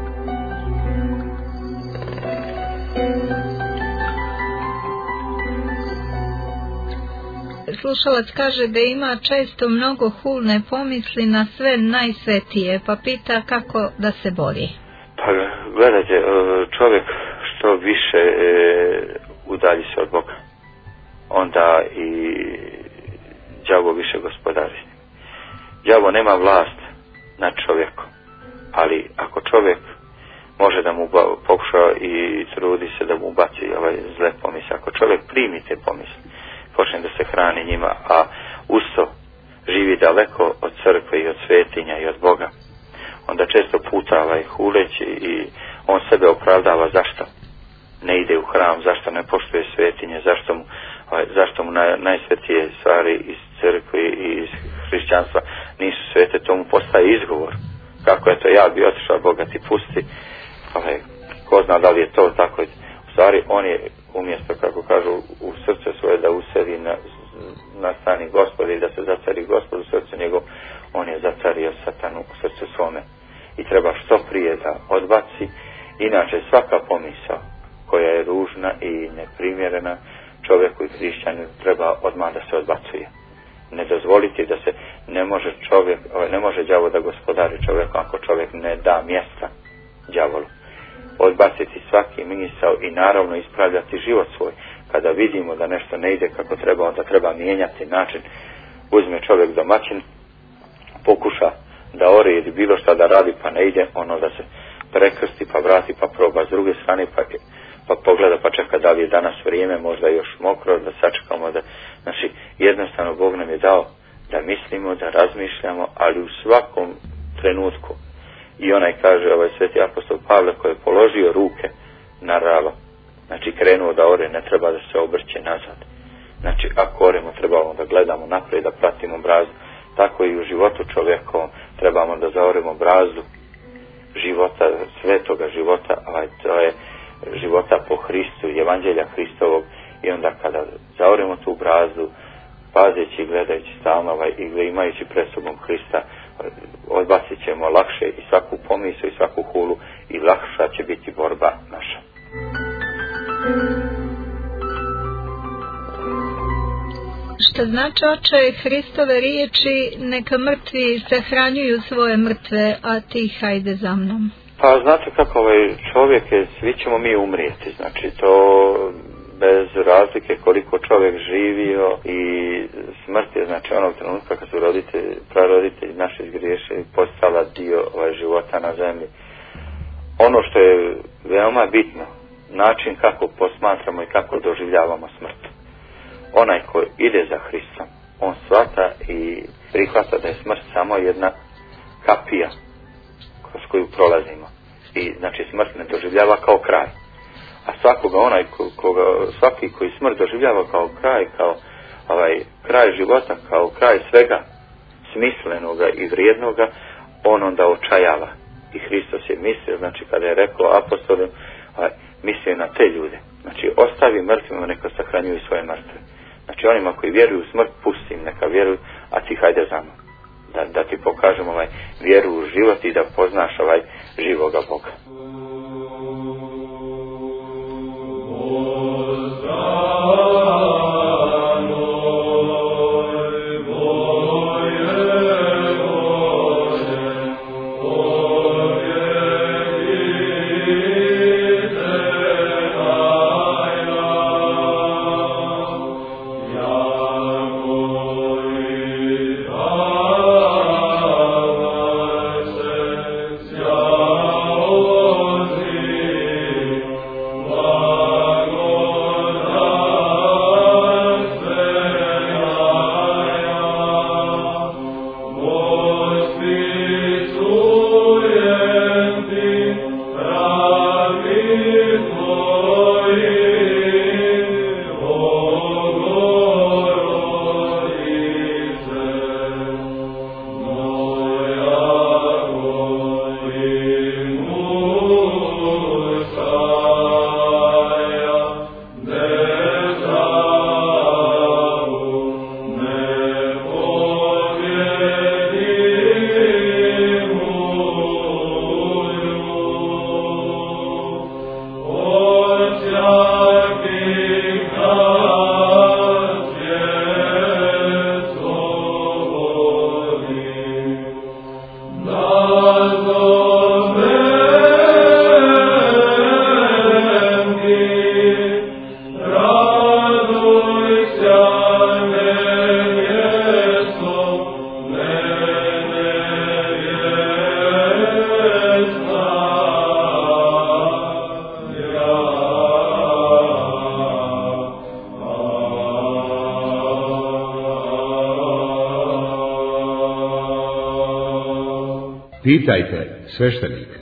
Slušalac kaže da ima često mnogo hulne pomisli na sve najsvetije, pa pita kako da se bori. Pa gledajte, čovjek što više udalji se od Boga, onda i đavo više gospodari. Đavo nema vlast nad čovjekom, ali ako čovjek može da mu pokuša i trudi se da mu ubaci ovaj zle pomisli, ako čovjek primi te pomisli, počne da se hrani njima, a usto živi daleko od crkve i od svetinja i od Boga, onda često puta ovaj, huleći i on sebe opravdava zašto ne ide u hram, zašto ne poštuje svetinje, zašto mu, ovaj, zašto mu naj, najsvetije stvari iz crkve i iz hrišćanstva nisu svete, to mu postaje izgovor. Kako je to, ja bi otišao, Boga ti pusti, ovaj, ko zna da li je to tako. U stvari on je umjesto, kako kažu, u srce svoje da usedi na, na strani Gospoda i da se zacari Gospod u srcu njegov, on je zacario satanu u srcu svome. I treba što prije da odbaci, inače svaka pomisao koja je ružna i neprimjerena čovjeku i hrišćaninu treba odmah da se odbacuje. Ne dozvoliti da se ne može čovjek, ne može đavo da gospodari čovjeku ako čovjek ne da mjesta đavolu. Odbaciti svaki misao i naravno ispravljati život svoj. Kada vidimo da nešto ne ide kako treba, onda treba mijenjati način. Uzme čovjek domaćin, pokuša da ore ili bilo šta da radi pa ne ide, ono da se prekrsti pa vrati pa proba s druge strane pa, pa pogleda pa čeka da li je danas vrijeme, možda još mokro, da sačekamo da, znači jednostavno Bog nam je dao da mislimo, da razmišljamo, ali u svakom trenutku. I onaj kaže, ovaj sveti apostol Pavle, koji je položio ruke na ralo, znači krenuo da ore, ne treba da se obrće nazad. Znači ako oremo trebamo da gledamo naprijed, da pratimo brazdu. Tako i u životu čovjekovom trebamo da zaoremo brazdu života, svetoga života, a to je života po Hristu, evanđelja Hristovog. I onda kada zaoremo tu brazdu, pazeći i gledajući stalno ovaj, i imajući pred sobom Hrista, odbacit ćemo lakše i svaku pomisao i svaku hulu i lakša će biti borba naša. Što znači, oče, Hristove riječi, neka mrtvi sahranjuju svoje mrtve, a ti hajde za mnom? Pa znate kako, ovaj čovjek je, svi ćemo mi umrijeti, znači to bez razlike koliko čovjek živio, i smrt je znači onog trenutka kad su roditelji, praroditelji naši zgriješili, postala dio ovaj života na zemlji. Ono što je veoma bitno, način kako posmatramo i kako doživljavamo smrt. Onaj ko ide za Hristom, on shvata i prihvata da je smrt samo jedna kapija kroz koju prolazimo. I znači smrt ne doživljava kao kraj. A svakoga onaj koga, svaki koji smrt doživljava kao kraj, kao ovaj kraj života, kao kraj svega smislenoga i vrijednoga, on onda očajava. I Hristos je mislio, znači kada je rekao apostolima, ovaj, mislio na te ljude. Znači ostavi mrtvima, neka sahranjuju svoje mrtve. Znači onima koji vjeruju u smrt, pusti im, neka vjeruju, a ti hajde za mnom. Da, da ti pokažem ovaj vjeru u život i da poznaš ovaj živoga Boga. Pitajte sveštenika.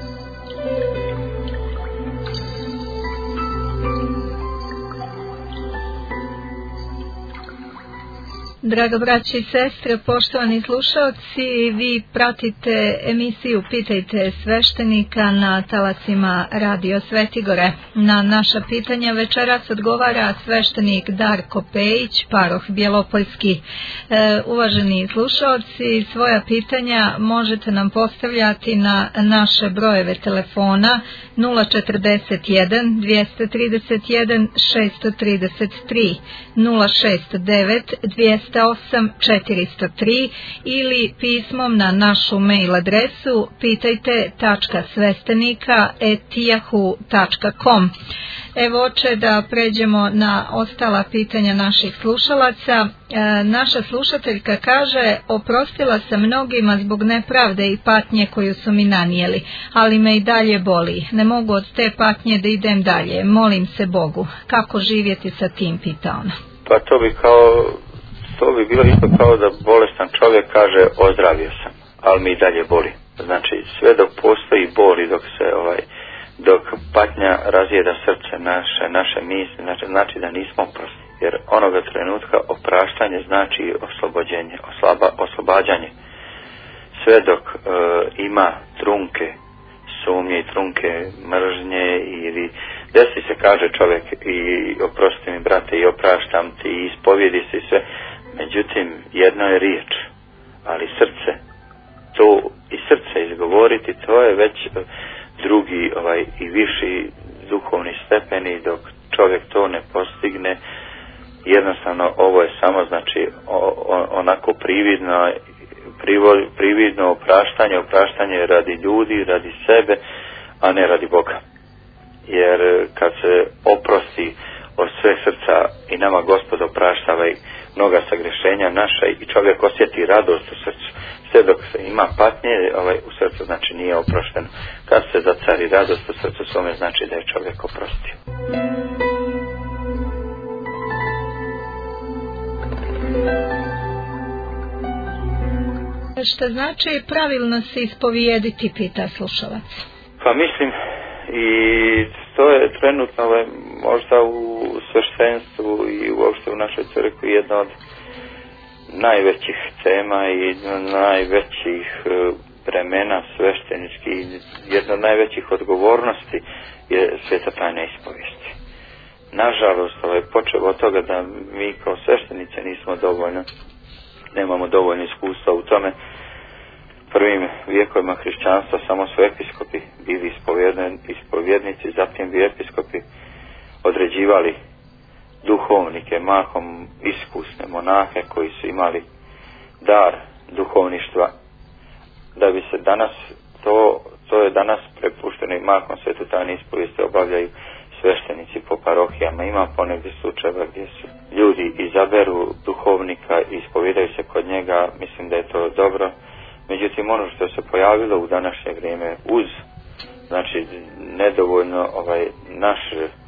Draga braći i sestre, poštovani slušalci, vi pratite emisiju Pitajte sveštenika na talasima Radio Svetigore. Na naša pitanja večeras odgovara sveštenik Darko Pejić, paroh Bjelopoljski. E, uvaženi slušalci, svoja pitanja možete nam postavljati na naše brojeve telefona nula četrdeset jedan dvjesto trideset jedan šesto trideset tri, nula šest devet dvjesto osam četiristo tri ili pismom na našu mail adresu pitajte tačka sveštenika et yahoo tačka com. Evo oče da pređemo na ostala pitanja naših slušalaca. E, naša slušateljka kaže: oprostila sam mnogima zbog nepravde i patnje koju su mi nanijeli, ali me i dalje boli. Ne mogu od te patnje da idem dalje. Molim se Bogu. Kako živjeti sa tim, pita ona. Pa to bi kao, to bi bilo isto kao da bolestan čovjek kaže ozdravio sam, ali mi i dalje boli. Znači sve dok postoji bol i dok se ovaj dok patnja razjeda srce naše, naše misli, znači, znači da nismo oprosti. Jer onoga trenutka opraštanje znači oslobođenje, oslaba, oslobađanje. Sve dok e, ima trunke sumnje i trunke mržnje ili desi se kaže čovjek i oprosti mi brate i opraštam ti i ispovijedi se sve. Međutim, jedno je riječ, ali srce, to i srce izgovoriti, to je već drugi ovaj i viši duhovni stepeni. Dok čovjek to ne postigne, jednostavno ovo je samo znači o, o, onako prividno prividno opraštanje, opraštanje radi ljudi, radi sebe, a ne radi Boga. Jer kad se oprosti od sve srca i nama Gospod opraštava i mnoga sagrešenja naša i čovjek osjeti radost u srcu. Sve dok se ima patnje ovaj, u srcu, znači nije oprošteno. Kad se zacari radost u srcu svome, znači da je čovjek oprostio. Šta znači pravilno se ispovijediti, pita slušalac? Pa mislim, i to je trenutno ovaj, možda u sveštenstvu i uopšte u našoj crkvi jedna od najvećih tema i najvećih bremena svešteničkih, jedna od najvećih odgovornosti je sveta tajna ispovijesti. Nažalost, ovaj, počeo od toga da mi kao sveštenice nismo dovoljno, nemamo dovoljno iskustva u tome. Prvim vijekovima hrišćanstva samo su episkopi bili ispovjednici, zatim bi episkopi određivali duhovnike, mahom iskusne monahe koji su imali dar duhovništva, da bi se danas to, to je danas prepušteno i mahom svetu tajne ispovijesti obavljaju sveštenici po parohijama. Ima ponegdje slučajeva gdje su ljudi izaberu duhovnika i ispovijedaju se kod njega, mislim da je to dobro. Međutim, ono što se pojavilo u današnje vrijeme uz, znači, nedovoljno ovaj, naš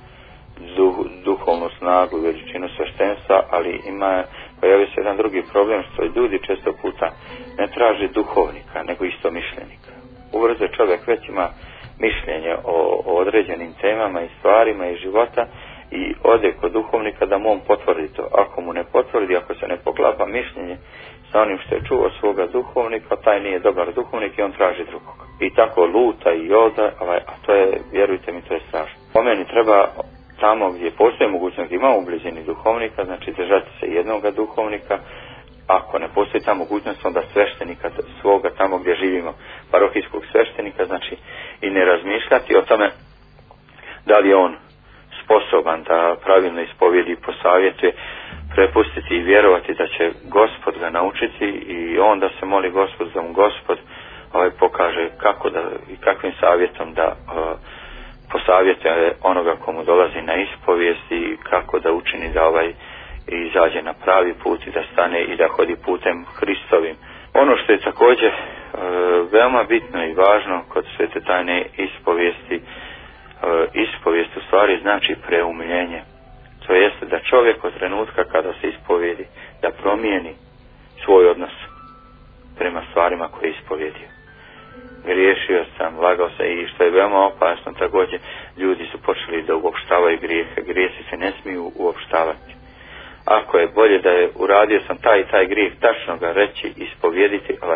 duh, duhovnu snagu i veličinu sveštenstva, ali ima, pojavio se jedan drugi problem, što ljudi često puta ne traže duhovnika, nego isto mišljenika. Ubrzo čovjek već ima mišljenje o, o određenim temama i stvarima i života i ode kod duhovnika da mu on potvrdi to. Ako mu ne potvrdi, ako se ne poklapa mišljenje sa onim što je čuo svoga duhovnika, taj nije dobar duhovnik i on traži drugog. I tako luta i joda, a to je, vjerujte mi, to je strašno. Po meni treba tamo gdje postoje mogućnost, gdje imamo u blizini duhovnika, znači držati se jednoga duhovnika. Ako ne postoji ta mogućnost, onda sveštenika svoga tamo gdje živimo, parohijskog sveštenika, znači i ne razmišljati o tome da li je on sposoban da pravilno ispovijedi i posavjetuje, prepustiti i vjerovati da će Gospod ga naučiti i onda se moli Gospod da mu Gospod ovaj, pokaže kako da i kakvim savjetom da uh, posavjetuje onoga komu dolazi na ispovijest i kako da učini da ovaj izađe na pravi put i da stane i da hodi putem Hristovim. Ono što je također uh, veoma bitno i važno kod svete tajne ispovijesti, uh, ispovijest u stvari znači preumljenje. To jeste da čovjek od trenutka kada se ispovijedi, da promijeni svoj odnos prema stvarima koje je ispovjedio. Griješio sam, lagao se i što je veoma opasno, također ljudi su počeli da uopštavaju grijehe. Grijesi se ne smiju uopštavati. Ako je bolje da je uradio sam taj i taj grijeh, tačno ga reći, ispovjediti, ovaj,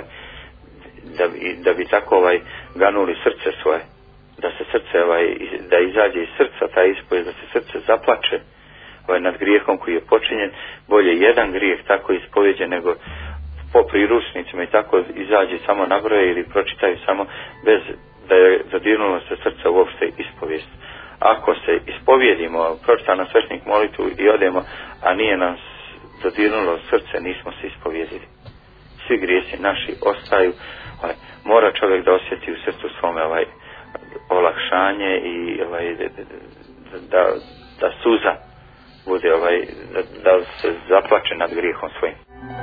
da, bi, da bi tako ovaj, ganuli srce svoje, da se srce, ovaj, da izađe iz srca taj ispovijed, da se srce zaplače ovaj, nad grijehom koji je počinjen. Bolje jedan grijeh tako ispovjeđen nego po priručnicima i tako izađe samo nabroje ili pročitaju samo bez da je zadirnulo se srce uopšte ispovijest. Ako se ispovjedimo, pročita nam sveštenik molitvu i odemo, a nije nas zadirnulo srce, nismo se ispovjedili. Svi grijesi naši ostaju. Ovaj, mora čovjek da osjeti u srcu svome ovaj, olakšanje i ovaj, da, da suza bude, ovaj, da, da se zaplače nad grijehom svojim.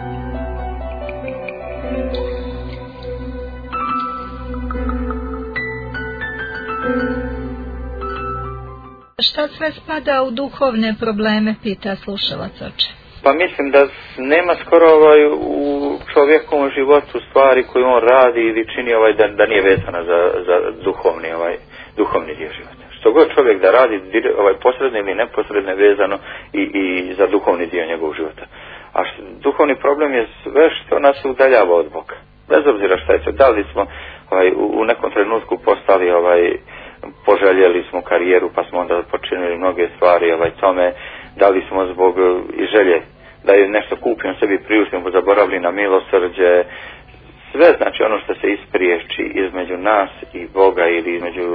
Šta sve spada u duhovne probleme, pita slušalac oče? Pa mislim da nema skoro ovaj, u čovjekovom životu stvari koje on radi ili čini ovaj, da, da nije vezana za, za duhovni, ovaj, duhovni dio života. Što god čovjek da radi, ovaj, posredno ili neposredno vezano i, i za duhovni dio njegovog života. A što, duhovni problem je sve što nas udaljava od Boga. Bez obzira šta je to, da li smo ovaj, u, u nekom trenutku postali, ovaj, poželjeli smo karijeru pa smo onda počinili mnoge stvari ovaj, tome, da li smo zbog i želje da je nešto kupimo sebi priuštimo, zaboravili na milosrđe, sve znači ono što se ispriječi između nas i Boga ili između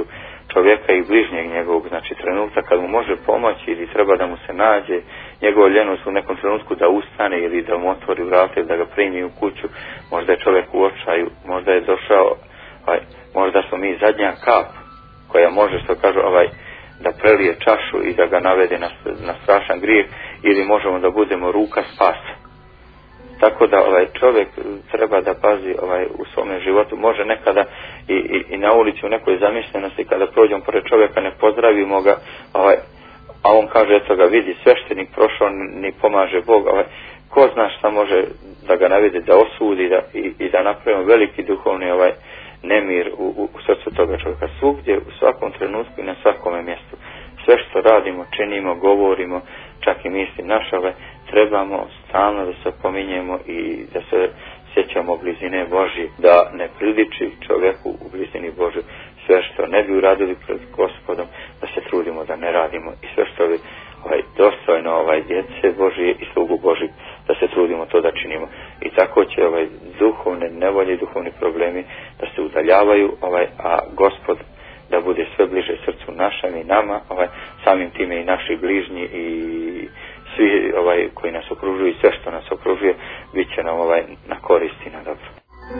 čovjeka i bližnjeg njegovog, znači trenutka kad mu može pomoći ili treba da mu se nađe, njegova ljenost u nekom trenutku da ustane ili da mu otvori vrata ili da ga primi u kuću, možda je čovjek u očaju, možda je došao, ovaj, možda smo mi zadnja kap koja može, što kažu, ovaj, da prelije čašu i da ga navede na, na strašan grijeh, ili možemo da budemo ruka spasa. Tako da ovaj čovjek treba da pazi ovaj u svome životu. Može nekada i, i, i na ulici u nekoj zamišljenosti kada prođemo pored čovjeka ne pozdravimo ga, ovaj, a on kaže eto ga vidi sveštenik prošao, ni pomaže Bog. Ovaj, ko zna šta može da ga navede, da osudi da, i, i da napravimo veliki duhovni ovaj nemir u, u, u srcu toga čovjeka. Svugdje, u svakom trenutku i na svakome mjestu. Sve što radimo, činimo, govorimo, čak i misli naše, ovaj, trebamo stalno da se opominjemo i da se sjećamo blizine Božje, da ne priliči čovjeku u blizini Božje sve što ne bi uradili pred Gospodom, da se trudimo da ne radimo i sve što bi ovaj, dostojno ovaj, djece Božje i slugu Božji, da se trudimo to da činimo. I tako će ovaj, duhovne nevolje i duhovni problemi da se udaljavaju, ovaj, a Gospod da bude sve bliže srcu našem i nama, ovaj, samim time i naši bližnji i svi ovaj, koji nas okružuju i sve što nas okružuje bit će nam ovaj, na korist i na dobro.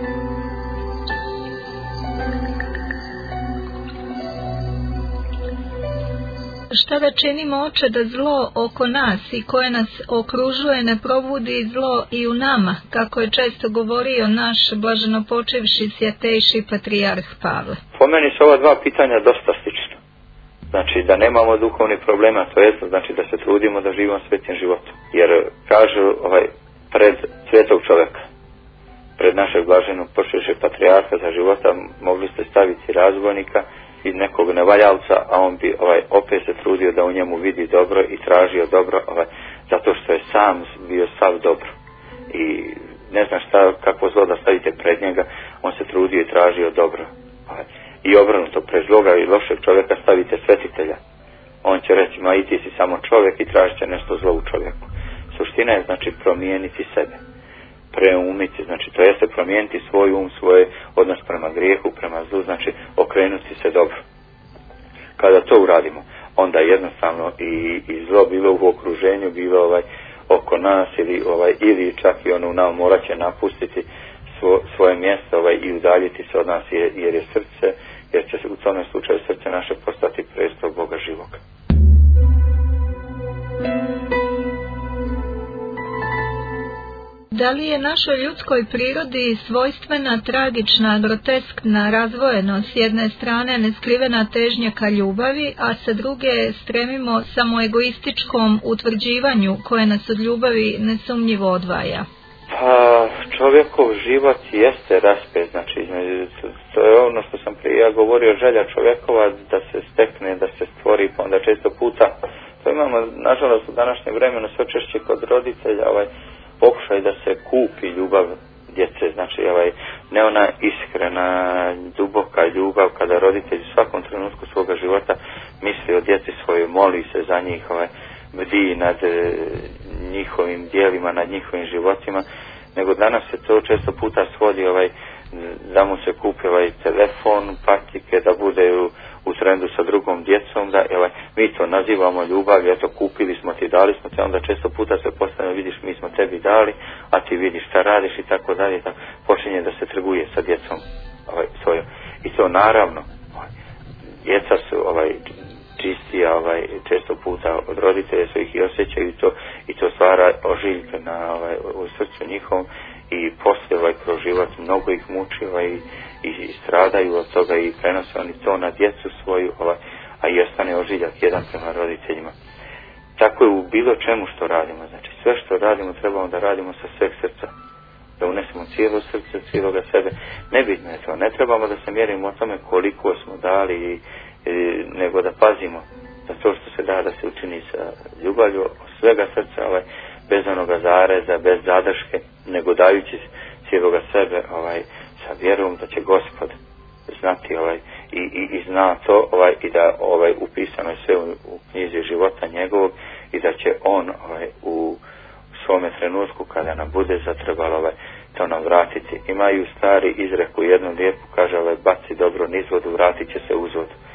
Šta da činimo, oče, da zlo oko nas i koje nas okružuje ne probudi zlo i u nama, kako je često govorio naš blaženopočivši svjatejši patrijarh Pavle? Po meni su ova dva pitanja dosta slična. Znači da nemamo duhovnih problema, to jest znači da se trudimo da živimo svetim životom. Jer kažu ovaj, pred svetog čovjeka, pred našeg blaženog počivšeg patrijarha za života mogli ste staviti razbojnika i nekog nevaljalca, a on bi ovaj, opet se trudio da u njemu vidi dobro i tražio dobro, ovaj, zato što je sam bio sav dobro. I ne znam šta, kakvo zlo da stavite pred njega, on se trudio i tražio dobro. Ovaj. I obrnuto, pred zloga i lošeg čovjeka stavite svetitelja. On će reći, ma i ti si samo čovjek i tražit će nešto zlo u čovjeku. Suština je znači promijeniti sebe. Preumiti, znači to jeste promijeniti svoj um, svoj odnos prema grijehu, prema zlu, znači okrenuti se dobro. Kada to uradimo, onda jednostavno i, i zlo bilo u okruženju, bilo ovaj oko nas ili ovaj ili čak i ono nam morat će napustiti svo, svoje mjesto ovaj i udaljiti se od nas jer, jer je srce, jer će se u tome slučaju srce naše postati presto Boga živog. Da li je našoj ljudskoj prirodi svojstvena, tragična, groteskna razvojenost s jedne strane neskrivena težnja ka ljubavi, a sa druge stremimo samo egoističkom utvrđivanju koje nas od ljubavi nesumnjivo odvaja? Pa čovjekov život jeste raspet, znači to je ono što sam prije ja govorio, želja čovjekova da se stekne, da se stvori, pa onda često puta to imamo nažalost u današnjem vremenu sve češće kod roditelja, ovaj pokušaj da se kupi ljubav djece, znači ovaj, ne ona iskrena, duboka ljubav kada roditelj u svakom trenutku svoga života misli o djeci svojoj, moli se za njih, ovaj, bdi nad e, njihovim dijelima, nad njihovim životima, nego danas se to često puta svodi ovaj, da mu se kupi ovaj telefon, patike, da bude u, u trendu sa drugom djecom, da ovaj, mi to nazivamo ljubav, eto kupili smo ti, dali smo te, onda često puta se postavlja, vidiš mi smo tebi dali, a ti vidiš šta radiš i tako dalje, tako počinje da se trguje sa djecom ovaj, svojom. I to naravno, ovaj, djeca su ovaj, čistija, ovaj, često puta od roditelja su ih i osjećaju to, i to stvara ožiljke na, ovaj, u srcu njihovom i poslije ovaj, kroz život mnogo ih muči ovaj, i, i stradaju od toga i prenose oni to na djecu svoju, ovaj, a i ostane ožiljak jedan prema roditeljima. Tako je u bilo čemu što radimo, znači sve što radimo trebamo da radimo sa sveg srca, da unesemo cijelo srce, cijeloga sebe, nebitno je to, ne trebamo da se mjerimo o tome koliko smo dali i, i, nego da pazimo za to što se da da se učini sa ljubavlju od svega srca, ovaj, bez onoga zareza, bez zadrške, nego dajući cijeloga sebe ovaj, sa vjerom da će Gospod znati ovaj, i, i, i zna to ovaj, i da ovaj, upisano je sve u, u knjizi života njegovog i da će on ovaj, u svome trenutku kada nam bude zatrebalo ovaj, to nam vratiti. Imaju stari izreku jednu lijepu, kaže ovaj, baci dobro nizvodu, vratit će se uzvodu.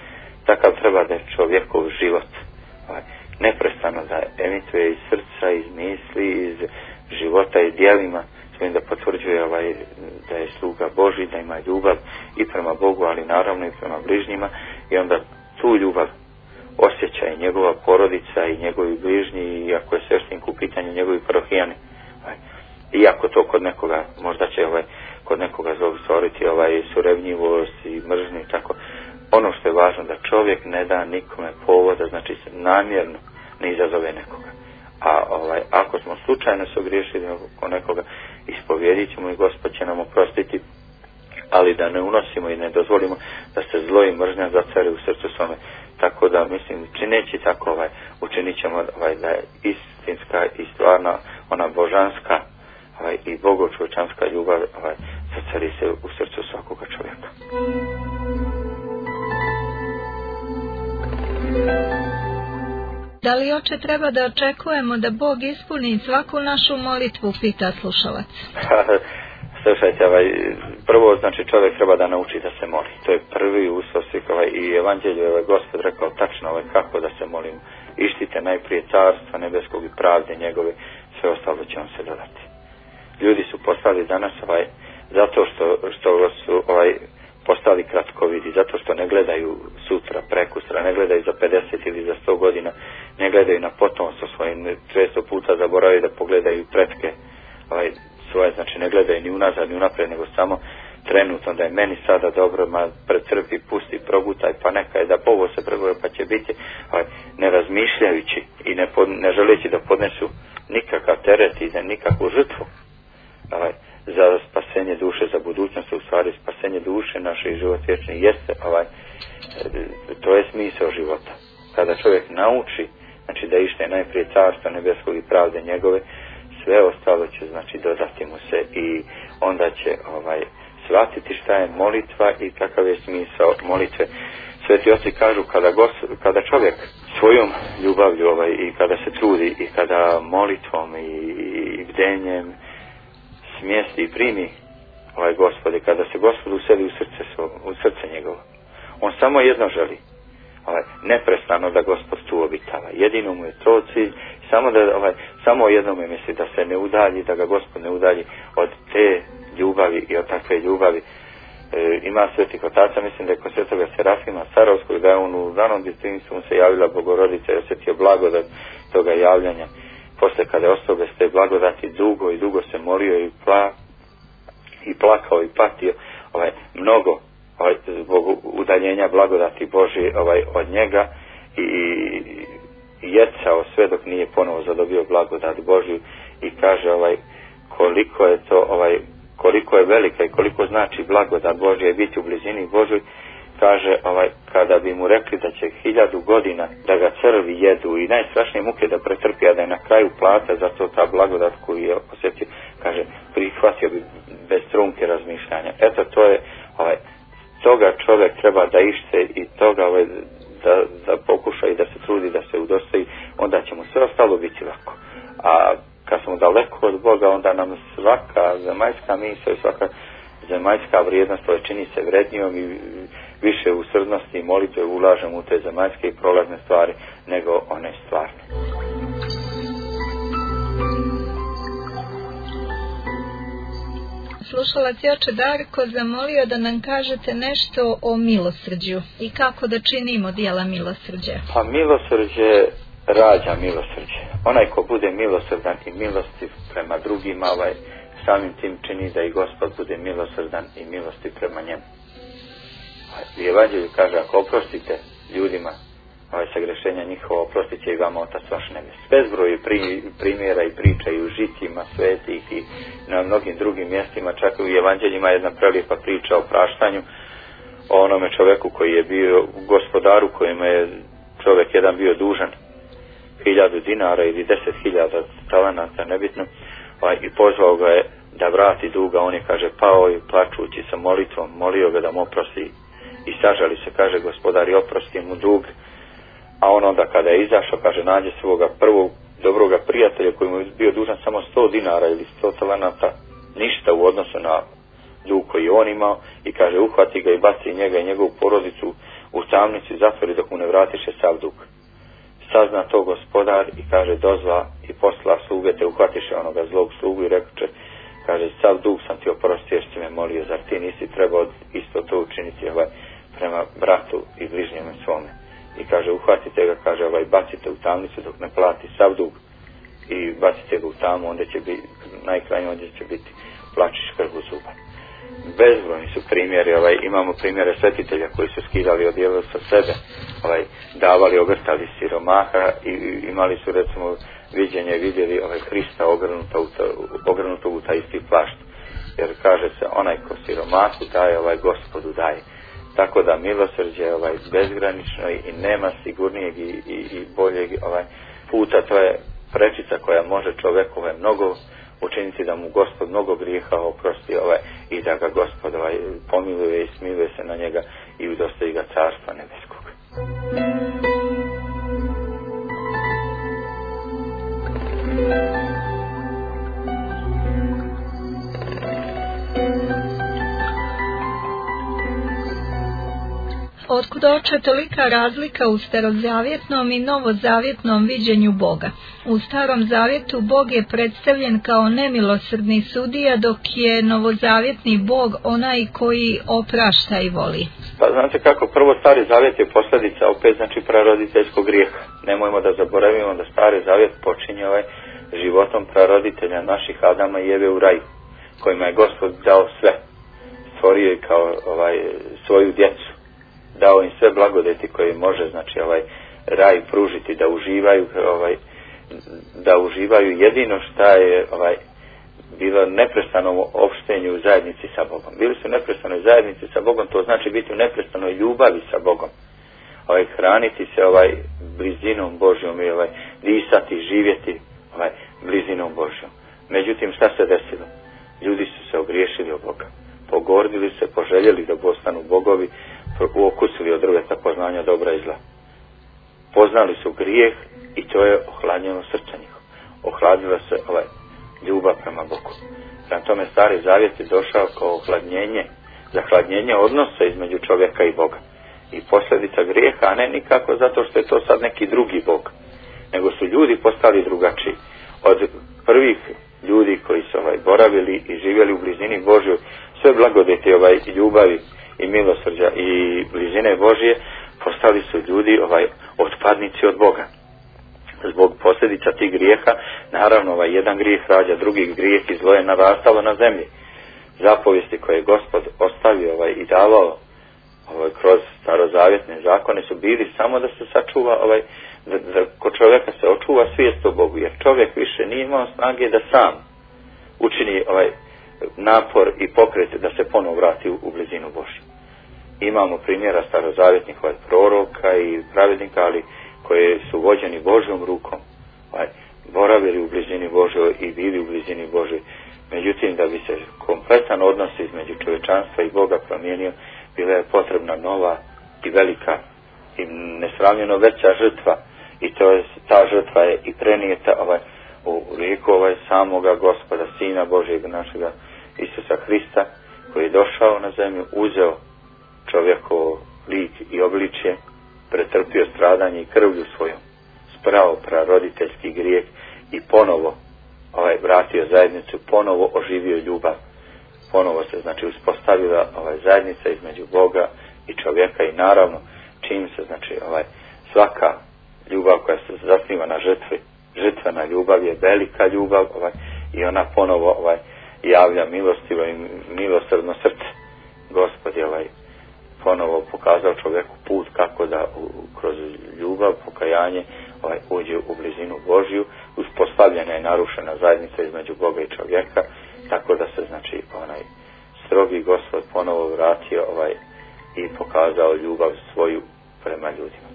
takav treba da je čovjekov život. Ovaj, neprestano da emituje iz srca, iz misli, iz života i djelima, svojim da potvrđuje ovaj, da je sluga Božji, da ima ljubav i prema Bogu, ali naravno i prema bližnjima, i onda tu ljubav osjeća i njegova porodica i njegovi bližnji, i ako je sveštenik u pitanju njegovi parohijani. Ovaj, iako to kod nekoga, možda će ovaj, kod nekoga stvoriti ovaj, surevnjivost i mržnju i tako. Ono što je važno da čovjek ne da nikome povoda, znači namjerno ne izazove nekoga. A ovaj, ako smo slučajno se ogriješili oko nekoga, ispovjedit ćemo i Gospod će nam oprostiti, ali da ne unosimo i ne dozvolimo da se zlo i mržnja zacari u srcu svome. Tako da, mislim, čineći tako, ovaj, učinit ćemo ovaj, da je istinska i stvarna, ona božanska ovaj, i bogočovječanska ljubav ovaj, zacari se u srcu svakoga čovjeka. Da li, oče, treba da očekujemo da Bog ispuni svaku našu molitvu, pita slušalac. Slušajte, ovaj, prvo, znači, čovjek treba da nauči da se moli. To je prvi uslov svih, ovaj, i evanđelju, ovaj, Gospod rekao tačno ovaj, kako da se molimo. Ištite najprije carstva nebeskog i pravde njegove, sve ostalo će vam se dodati. Ljudi su postali danas ovaj, zato što, što su ovaj, postali kratkovidi, zato što ne gledaju sutra, prekustra, ne gledaju za pedeset ili za sto godina, ne gledaju na potomstvo svojim, često puta zaboravaju da pogledaju pretke ovaj, svoje, znači ne gledaju ni unazad ni unapred, nego samo trenutno da je meni sada dobro, ma pretrpi, pusti, progutaj, pa neka je da povo se pregoje pa će biti, ovaj, ne razmišljajući i ne, pod, ne želeći da podnesu nikakav teret i za nikakvu žrtvu ovaj, za spasenje duše, za budućnost, u stvari spasenje duše naše i život vječni jeste ovaj, to je smisao života. Kada čovjek nauči, znači da ište najprije carstva nebeskog i pravde njegove, sve ostalo će znači dodati mu se i onda će ovaj, shvatiti šta je molitva i kakav je smisao molitve. Sveti oci kažu kada, gos, kada čovjek svojom ljubavlju ovaj, i kada se trudi i kada molitvom i, i bdenjem smjesti i primi ovaj Gospode, kada se Gospod useli u srce, u srce njegovo, on samo jedno želi, ovaj, neprestano da Gospod tu obitava. Jedino mu je to cilj, samo da ovaj, samo jednome misli da se ne udalji, da ga Gospod ne udalji od te ljubavi i od takve ljubavi. E, ima svetih otaca, mislim da je kod svetoga Serafima Sarovskog, da je on u ranom djetinjstvu se javila Bogorodica i osjetio blagodat toga javljanja. Posle kada je ostao bez te blagodati, dugo i dugo se molio i, pla, i plakao i patio ovaj, mnogo ovaj, zbog udaljenja blagodati Božje ovaj, od njega i, i jecao sve dok nije ponovo zadobio blagodat Božju i kaže ovaj, koliko je to ovaj, koliko je velika i koliko znači blagodat Božja i biti u blizini Božoj. Kaže, ovaj, kada bi mu rekli da će hiljadu godina da ga crvi jedu i najstrašnije muke da pretrpi, a da je na kraju plata za to ta blagodat koju je osjetio, kaže, prihvatio bi bez trunke razmišljanja. Eto, to je, ovaj, toga čovjek treba da ište i toga ovaj, da, da pokuša i da se trudi, da se udostoji, onda će mu sve ostalo biti lako. A kad smo daleko od Boga, onda nam svaka zemaljska misao i svaka zemaljska vrijednost čini se vrednijom i više usrdnosti i molitve ulažemo u te zemaljske i prolazne stvari nego one stvarne. Slušalac je oče Darko zamolio da nam kažete nešto o milosrđu i kako da činimo djela milosrđe. Pa milosrđe rađa milosrđe. Onaj ko bude milosrdan i milostiv prema drugima, ovaj, samim tim čini da i Gospod bude milosrdan i milostiv prema njemu. I Evanđelju kaže, ako oprostite ljudima ovaj, sagrešenja njihova, oprostit će i vama Otac vaš nebes. Bezbroj pri, primjera i priča i u žitima svetih i na mnogim drugim mjestima, čak i u Evanđeljima jedna prelijepa priča o praštanju, o onome čovjeku koji je bio gospodaru, kojima je čovjek jedan bio dužan hiljadu dinara ili deset hiljada talenata, nebitno, ovaj, i pozvao ga je da vrati duga. On je, kaže, pao i plačući sa molitvom, molio ga da mu oprosti i sažali se, kaže, gospodar, i oprosti mu dug. A on onda kada je izašao, kaže, nađe svoga prvog dobroga prijatelja koji mu je bio dužan samo sto dinara ili sto talenata, ništa u odnosu na dug koji on imao, i kaže, uhvati ga i baci njega i njegovu porodicu u tamnici zatvori dok mu ne vratiše sav dug. Sazna to gospodar i kaže dozva i posla sluge, te uhvatiše onoga zlog slugu i rekoče, kaže sav dug sam ti oprostio jer si me molio, zar ti nisi trebao isto to učiniti ovaj, prema bratu i bližnjemu svome. I kaže uhvatite ga, kaže ovaj, bacite u tamnicu dok ne plati sav dug i bacite ga u tamu, onda će biti, najkrajnije onda će biti plač i škrg u zuba. Bezbrojni su primjeri, ovaj, imamo primjere svetitelja koji su skidali odijelo sa sebe, ovaj, davali, ogrtali siromaha i, i imali su recimo viđenje, vidjeli ovaj, Hrista ogrnuto u taj isti plašt. Jer kaže se onaj ko siromahu daje, ovaj Gospodu daje. Tako da milosrđe ovaj, bezgranično i nema sigurnijeg i, i, i boljeg ovaj, puta, to je prečica koja može čovjeku ovaj, mnogo učiniti da mu Gospod mnogo grijeha oprosti ovaj, i da ga Gospod ovaj, pomiluje i smiluje se na njega i udostoji ga carstva nebeskog. Otkud oče tolika razlika u starozavjetnom i novozavjetnom viđenju Boga? U starom zavjetu Bog je predstavljen kao nemilosrdni sudija, dok je novozavjetni Bog onaj koji oprašta i voli. Pa znate kako, prvo stari zavjet je posljedica opet znači praroditeljskog grijeha. Nemojmo da zaboravimo da stari zavjet počinje ovaj životom praroditelja naših Adama i Eve u raju, kojima je Gospod dao sve. Stvorio je kao ovaj, svoju djecu. Dao im sve blagodeti koje može, znači ovaj raj pružiti, da uživaju ovaj da uživaju jedino šta je ovaj bilo neprestano opštenju u zajednici sa Bogom. Bili su neprestano u zajednici sa Bogom, to znači biti u neprestanoj ljubavi sa Bogom. Ovaj hraniti se ovaj blizinom Božjom i ovaj disati, živjeti ovaj blizinom Božjom. Međutim, šta se desilo? Ljudi su se ogriješili o Boga. Pogordili se, poželjeli da postanu bogovi, okusili od drveta poznanja dobra i zla. Poznali su grijeh i to je ohladnjeno srce njihovo. Ohladila se ovaj ljubav prema Bogu. Prema tome stari zavjet je došao kao ohladnjenje, zahladnjenje odnosa između čovjeka i Boga. I posljedica grijeha, a ne nikako zato što je to sad neki drugi Bog. Nego su ljudi postali drugačiji. Od prvih ljudi koji su ovaj boravili i živjeli u blizini Božjoj, sve blagodeti ovaj ljubavi i milosrđa i blizine Božje, postali su ljudi ovaj otpadnici od Boga. Zbog posljedica tih grijeha, naravno ovaj jedan grijeh rađa drugi grijeh i zlo je narastalo na zemlji. Zapovijesti koje je Gospod ostavio ovaj i davao ovaj kroz starozavjetne zakone su bili samo da se sačuva ovaj da, da kod čovjeka se očuva svijest o Bogu, jer čovjek više nije imao snage da sam učini ovaj napor i pokret da se ponovo vrati u, u blizinu Božju. Imamo primjera starozavjetnih ovaj proroka i pravednika, ali koje su vođeni Božjom rukom, ovaj, boravili u blizini Božjoj i bili u blizini Božjoj. Međutim, da bi se kompletan odnos između čovječanstva i Boga promijenio, bila je potrebna nova i velika i nesravnjeno veća žrtva, i to je, ta žrtva je i prenijeta ovaj, u rijeku ovaj samoga Gospoda, Sina Božjeg našega Isusa Hrista, koji je došao na zemlju, uzeo čovjekov lik i obličje, pretrpio stradanje i krvlju svojom, sprao praroditeljski grijeh i ponovo ovaj vratio zajednicu, ponovo oživio ljubav, ponovo se znači uspostavila ovaj zajednica između Boga i čovjeka, i naravno čim se znači ovaj svaka ljubav koja se zasniva na žrtvi, žrtvena ljubav je velika ljubav, ovaj, i ona ponovo ovaj javlja milostivo i milosrdno srce. Gospod je ovaj ponovo pokazao čovjeku put kako da u, kroz ljubav, pokajanje ovaj, uđe u blizinu Božju. Uspostavljena je narušena zajednica između Boga i čovjeka, tako da se znači onaj strogi Gospod ponovo vratio ovaj i pokazao ljubav svoju prema ljudima.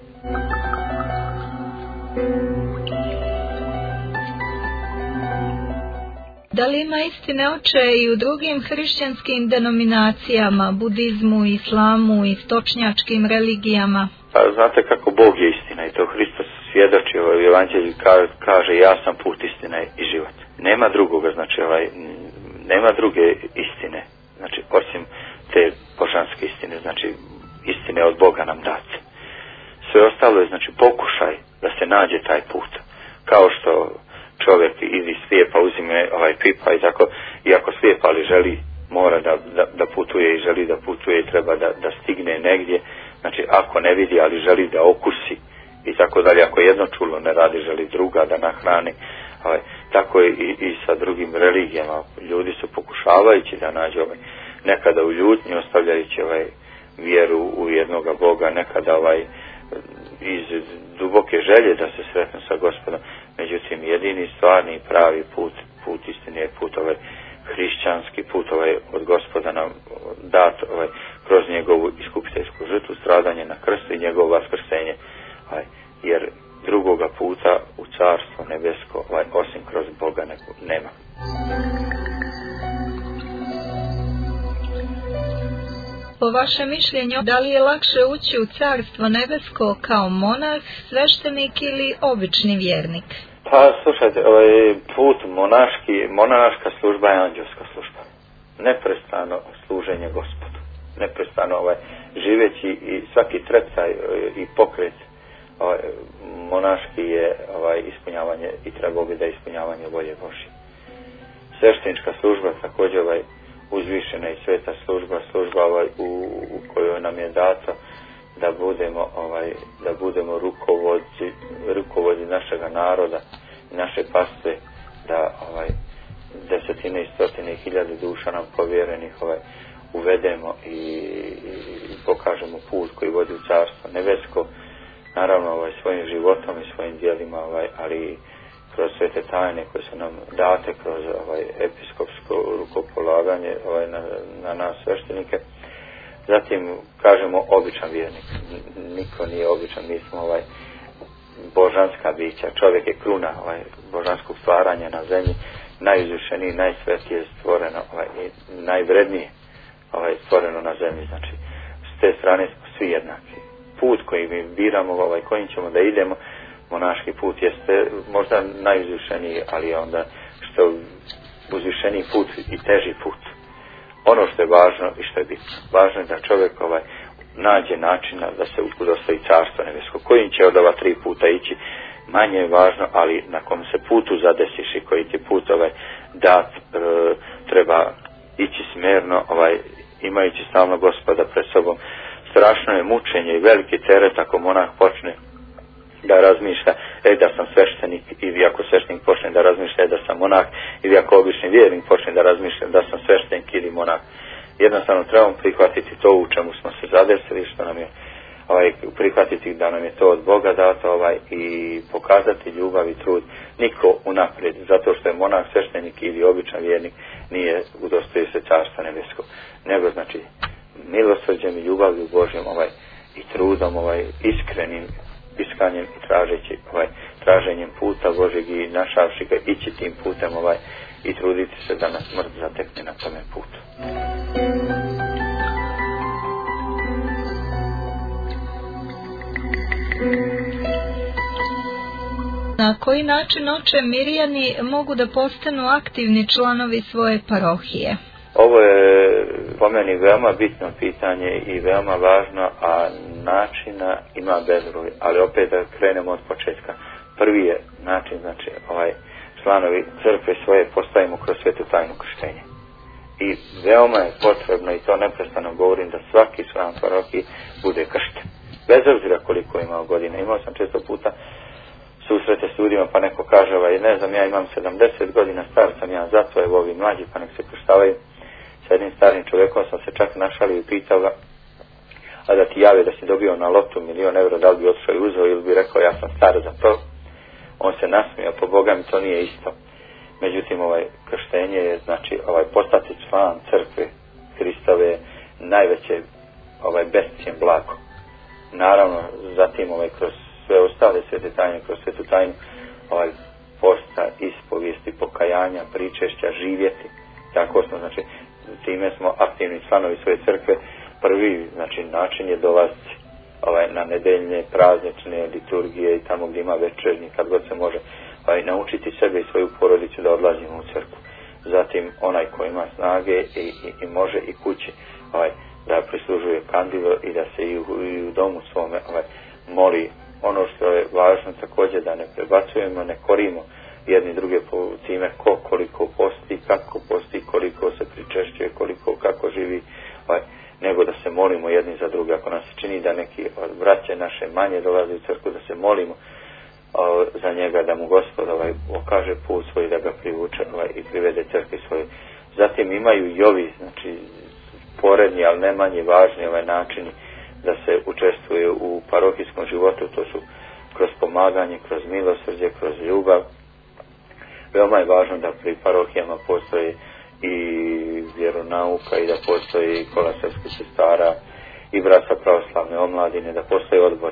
Da li ima istine, oče, i u drugim hrišćanskim denominacijama, budizmu, islamu i stočnjačkim religijama? Pa znate kako Bog je istina, i to Hristos svjedoči u Evanđelju, kaže ja sam put, istina i život. Nema drugoga, znači ovaj, nema druge istine, znači osim te božanske istine, znači istina istine od Boga nam dati. Sve ostalo je znači pokušaj da se nađe taj put. Kao što čovjek ili slijepa uzime ovaj pipa i tako, iako slijepa ali želi, mora da, da, da putuje i želi da putuje i treba da, da stigne negdje. Znači ako ne vidi ali želi da okusi i tako dalje, ako jedno čulo ne radi, želi druga da nahrani. Ovaj, tako je i, i sa drugim religijama. Ljudi su pokušavajući da nađe ovaj, nekada u ljutnji ostavljajući ovaj, vjeru u jednoga Boga, nekada ovaj, iz duboke želje da se sretnu sa Gospodom. Međutim, jedini stvarni pravi put, put istine je put ovaj hrišćanski put ovaj od Gospoda nam dat ovaj kroz njegovu iskupiteljsku žrtvu, stradanje na krstu i njegovo vaskrsenje. Ovaj, jer drugoga puta u carstvo nebesko ovaj, osim kroz Boga nema. Po vašem mišljenju, da li je lakše ući u carstvo nebesko kao monarh, sveštenik ili obični vjernik? Pa slušajte, ovaj put monaški, monaška služba je anđelska služba. Neprestano služenje Gospodu. Neprestano ovaj, živeći i svaki treptaj i pokret ovaj, monaški je ovaj, ispunjavanje i trebao bi da je ispunjavanje volje Božje. Sveštenička služba također ovaj, uzvišena i sveta služba, služba ovaj, u, u kojoj nam je dato da budemo ovaj da budemo rukovodci rukovodci našega naroda i naše pastve, da ovaj desetine i stotine hiljade duša nam povjerenih ovaj uvedemo i, i pokažemo put koji vodi u carstvo nebesko, naravno ovaj svojim životom i svojim djelima ovaj, ali kroz sve te tajne koje su nam date kroz ovaj episkopsko rukopolaganje ovaj na, na nas sveštenike. Zatim kažemo običan vjernik. Niko nije običan, mi smo ovaj božanska bića. Čovjek je kruna ovaj božanskog stvaranja na zemlji, najuzvišeniji, najsvetije stvoreno, ovaj najvrednije ovaj stvoreno na zemlji. Znači s te strane smo svi jednaki. Put koji mi biramo, ovaj kojim ćemo da idemo, monaški put jeste možda najuzvišeniji, ali je onda što uzvišeniji put i teži put. Ono što je važno i što je bitno, važno je da čovjek ovaj nađe načina da se udostoji carstvo nebesko. Kojim će od ova tri puta ići, manje je važno, ali na kom se putu zadesiš i koji ti put ovaj dat, e, treba ići smjerno, ovaj imajući stalno Gospoda pred sobom. Strašno je mučenje i veliki teret ako monah počne da razmišlja, e da sam sveštenik, ili ako sveštenik počne da razmišlja e, da sam monah, ili ako obični vjernik počne da razmišlja da sam sveštenik ili monah. Jednostavno trebamo prihvatiti to u čemu smo se zadesili, što nam je ovaj, prihvatiti da nam je to od Boga dato ovaj, i pokazati ljubav i trud. Niko unaprijed, zato što je monah, sveštenik ili običan vjernik, nije udostojio se carstva nebeskog, nego znači milosrđem i ljubavlju Božjom ovaj, i trudom ovaj, iskrenim iskanjem i tražeći ovaj traženjem puta Božjeg i našavši ga ići tim putem ovaj i truditi se da nas smrt zatekne na tome putu. Na koji način, oče Mirjani, mogu da postanu aktivni članovi svoje parohije? Ovo je po meni veoma bitno pitanje i veoma važno, a načina ima bezbroj, ali opet da krenemo od početka. Prvi je način, znači ovaj članovi crkve svoje postavimo kroz svetu tajnu krštenje. I veoma je potrebno, i to neprestano govorim, da svaki član parohije bude kršten. Bez obzira koliko imao godina. Imao sam često puta susrete s ljudima, pa neko kaže, ovaj, ne znam, ja imam sedamdeset godina, star sam ja, zato evo ovi mlađi, pa nek se krštavaju. S jednim starim čovjekom sam se čak našalio i pitao ga, a da ti jave da si dobio na lotu milion eura, da li bi otišao i uzeo, ili bi rekao ja sam star za to. On se nasmijao, po Boga mi to nije isto. Međutim, ovaj krštenje je, znači, ovaj postati član crkve Hristove najveće ovaj bescijen blago. Naravno, zatim ovaj kroz sve ostale svete tajne, kroz svetu tajnu, ovaj posta, ispovijesti, pokajanja, pričešća, živjeti. Tako smo, znači, time smo aktivni članovi svoje crkve. Prvi, znači, način je dolaziti ovaj, na nedeljne, praznične liturgije i tamo gdje ima večernji, kad god se može, ovaj, naučiti sebe i svoju porodicu da odlazimo u crkvu. Zatim, onaj ko ima snage i, i, i može i kući, ovaj, da prislužuje kandilo i da se i u, i u domu svome ovaj, moli. Ono što je važno također da ne prebacujemo, ne korimo jedni druge po time ko koliko posti, kako posti, koliko se pričešćuje, koliko, kako živi, ovaj, nego da se molimo jedni za druge. Ako nam se čini da neki od braće naše manje dolazi u crkvu, da se molimo o, za njega, da mu Gospod ovaj, okaže put svoj, da ga privuče ovaj, i privede crkvi svoju. Zatim imaju i ovi, znači poredni, ali ne manje važni ovaj načini da se učestvuje u parohijskom životu, to su kroz pomaganje, kroz milosrđe, kroz ljubav. Veoma je važno da pri parohijama postoji i vjeronauka i da postoji kola srpskih sestara i bratstva pravoslavne omladine, da postoji odbori.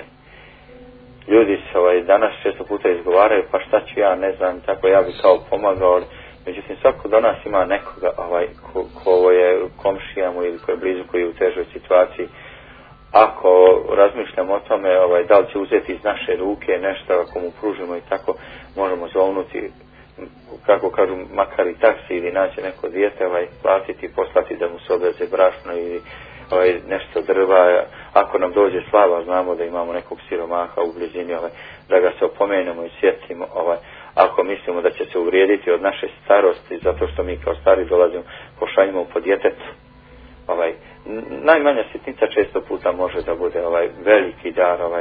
Ljudi se ovaj, danas često puta izgovaraju, pa šta ću ja, ne znam, tako ja bi kao pomagao, međutim svako do nas ima nekoga ovaj, ko, ko je komšija mu ili ko je blizu, koji je u težoj situaciji. Ako razmišljamo o tome ovaj, da li će uzeti iz naše ruke nešto, ako mu pružimo i tako, možemo zovnuti, kako kažu, makar i taksi ili naći neko dijete, ovaj, platiti, poslati da mu se odveze brašno ili ovaj, nešto drva. Ako nam dođe slava, znamo da imamo nekog siromaha u blizini, ovaj, da ga se opomenemo i sjetimo. Ovaj, ako mislimo da će se uvrijediti od naše starosti, zato što mi kao stari dolazimo, pošaljimo po djetetu. Ovaj, najmanja sitnica često puta može da bude ovaj, veliki dar. Ovaj,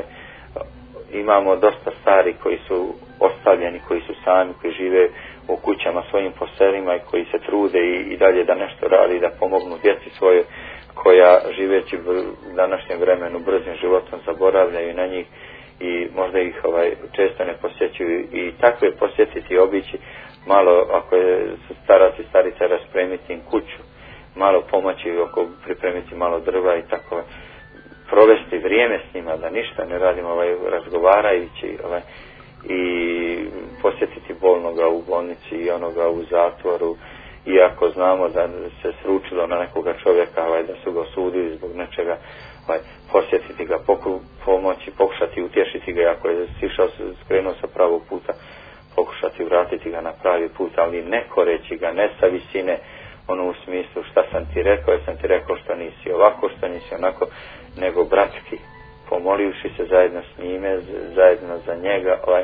imamo dosta stari koji su ostavljeni, koji su sami, koji žive u kućama svojim poselima i koji se trude i, i dalje da nešto radi, da pomognu djeci svoje, koja živeći u današnjem vremenu brzim životom zaboravljaju na njih i možda ih ovaj, često ne posjećuju. I takve posjetiti i obići, malo ako je starac i starica, raspremiti im kuću, malo pomoći oko pripremiti malo drva i tako, provesti vrijeme s njima, da ništa ne radimo, ovaj, razgovarajući ovaj, i posjetiti bolnoga u bolnici i onoga u zatvoru, iako znamo da se sručilo na nekoga čovjeka, ovaj, da su ga osudili zbog nečega, ovaj, posjetiti ga, poku, pomoći, pokušati utješiti ga, ako je sišao, skrenuo sa pravog puta, pokušati vratiti ga na pravi put, ali ne koreći ga, ne sa visine, ono u smislu šta sam ti rekao, ja sam ti rekao što nisi ovako, što nisi onako, nego bratski, pomolivši se zajedno s njime, zajedno za njega. Ovaj,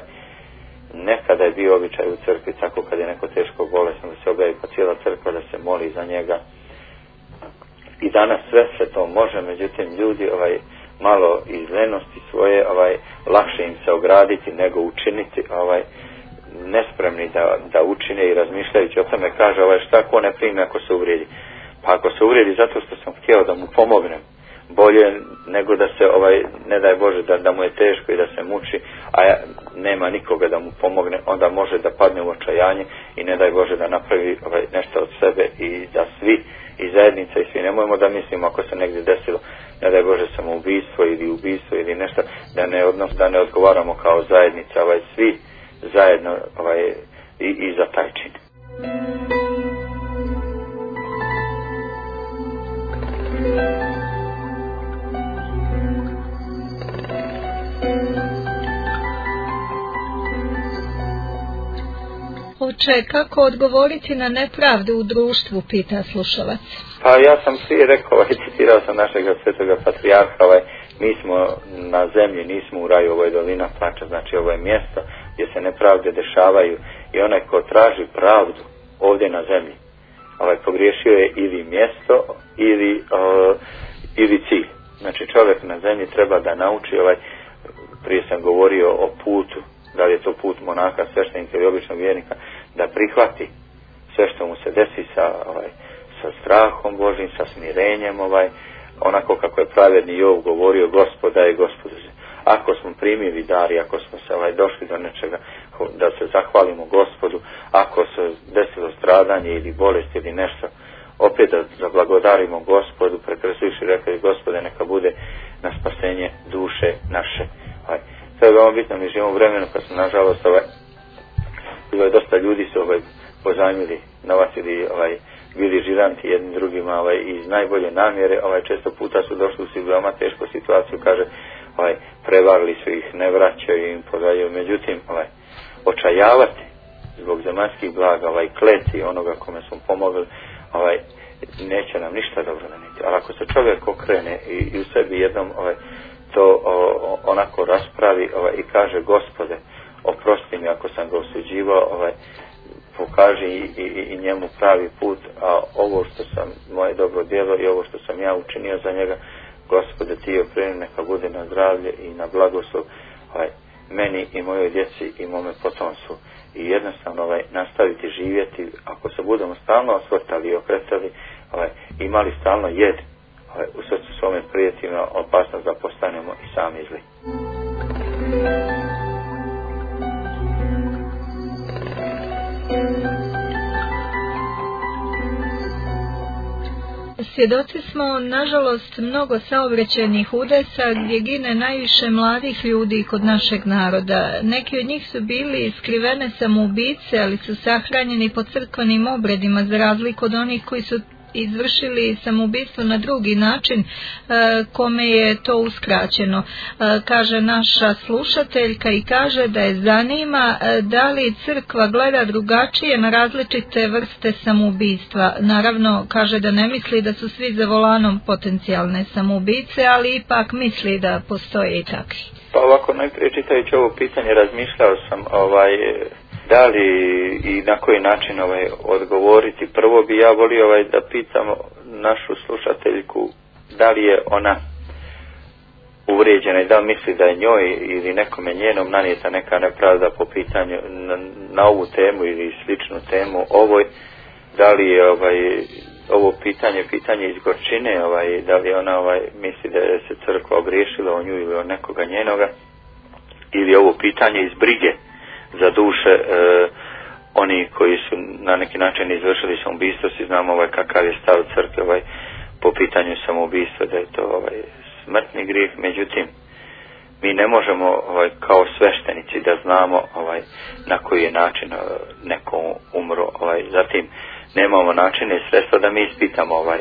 nekada je bio običaj u crkvi, tako kad je neko teško bolesno, da se objavi pa cijela crkva da se moli za njega. I danas sve se to može, međutim ljudi ovaj, malo iz lenosti svoje, ovaj, lakše im se ograditi nego učiniti, ovaj, nespremni da, da učine i razmišljajući o tome kaže ovaj, šta ko ne primi ako se uvrijedi. Pa ako se uvrijedi zato što sam htio da mu pomognem, bolje nego da se ovaj, ne daj Bože da, da mu je teško i da se muči, a ja, nema nikoga da mu pomogne, onda može da padne u očajanje i ne daj Bože da napravi ovaj, nešto od sebe i da svi i zajednica i svi, nemojmo da mislimo ako se negdje desilo, ne daj Bože samoubistvo ili ubistvo ili nešto, da ne, odnos, da ne odgovaramo kao zajednica, ovaj, svi zajedno ovaj, i, i za taj čin. Oče, kako odgovoriti na nepravdu u društvu, pita slušalac. Pa ja sam prije rekao, ovaj, citirao sam našeg svetoga patrijarha, ovaj, mi smo na zemlji, nismo u raju, ovo je dolina plača, znači ovo je mjesto gdje se nepravde dešavaju i onaj ko traži pravdu ovdje na zemlji, ovaj, pogriješio je ili mjesto ili, uh, ili cilj. Znači čovjek na zemlji treba da nauči, ovaj, prije sam govorio o putu, da li je to put monaha, sveštenika ili običnog vjernika, da prihvati sve što mu se desi sa, ovaj, sa strahom Božim, sa smirenjem, ovaj, onako kako je pravedni Jov govorio, Gospoda i Gospodu. Ako smo primili dar i ako smo se ovaj, došli do nečega, da se zahvalimo Gospodu, ako se desilo stradanje ili bolest ili nešto, opet da zablagodarimo Gospodu, prekrstivši rekli, Gospode, neka bude na spasenje duše naše. Ovaj. To je veoma bitno, mi živimo u vremenu kad smo, nažalost, ovaj, bilo je dosta ljudi su ovaj, pozajmili novac ili ovaj, bili žiranti jednim drugima ovaj, iz najbolje namjere, ovaj, često puta su došli u veoma tešku situaciju, kaže, ovaj, prevarili su ih, ne vraćaju im, podaju, međutim, ovaj, očajavati zbog zemaljskih blaga, ovaj, kleti onoga kome smo pomogli, ovaj, neće nam ništa dobro donijeti. Ali ako se čovjek okrene i, i u sebi jednom ovaj, to o, onako raspravi ovaj, i kaže Gospode, oprosti mi ako sam ga osuđivao, ovaj, pokaži i, i, i njemu pravi put, a ovo što sam, moje dobro djelo i ovo što sam ja učinio za njega, Gospode ti je opremi, neka bude na zdravlje i na blagoslov ovaj, meni i mojoj djeci i mome potomstvu. I jednostavno ovaj, nastaviti živjeti, ako se budemo stalno osvrtali i okretali, ovaj, imali stalno jed, ovaj, u srcu svome prijeti ima opasnost da postanemo i sami zli. Svjedoci smo, nažalost, mnogo saobraćajnih udesa gdje gine najviše mladih ljudi kod našeg naroda. Neki od njih su bili skrivene samoubice, ali su sahranjeni po crkvenim obredima, za razliku od onih koji su izvršili samoubistvo na drugi način, kome je to uskraćeno. Kaže naša slušateljka i kaže da je zanima da li crkva gleda drugačije na različite vrste samoubistva. Naravno, kaže da ne misli da su svi za volanom potencijalne samoubice, ali ipak misli da postoje i takvi. Pa ovako, najprije čitajući ovo pitanje razmišljao sam ovaj da li i na koji način ovaj odgovoriti. Prvo bi ja volio ovaj da pitam našu slušateljku da li je ona uvrijeđena i da misli da je njoj ili nekome njenom nanijeta neka nepravda po pitanju na, na ovu temu ili sličnu temu ovoj, da li je ovaj ovo pitanje pitanje iz gorčine, ovaj da li ona ovaj misli da je se crkva ogriješila o nju ili o nekoga njenoga, ili ovo pitanje iz brige za duše e, oni koji su na neki način izvršili samoubistvo. Si znamo ovaj kakav je stav crkve ovaj po pitanju samoubistva, da je to ovaj smrtni grijeh. Međutim, mi ne možemo ovaj kao sveštenici da znamo ovaj na koji je način neko umro, ovaj zatim nemamo načine i sredstva da mi ispitamo ovaj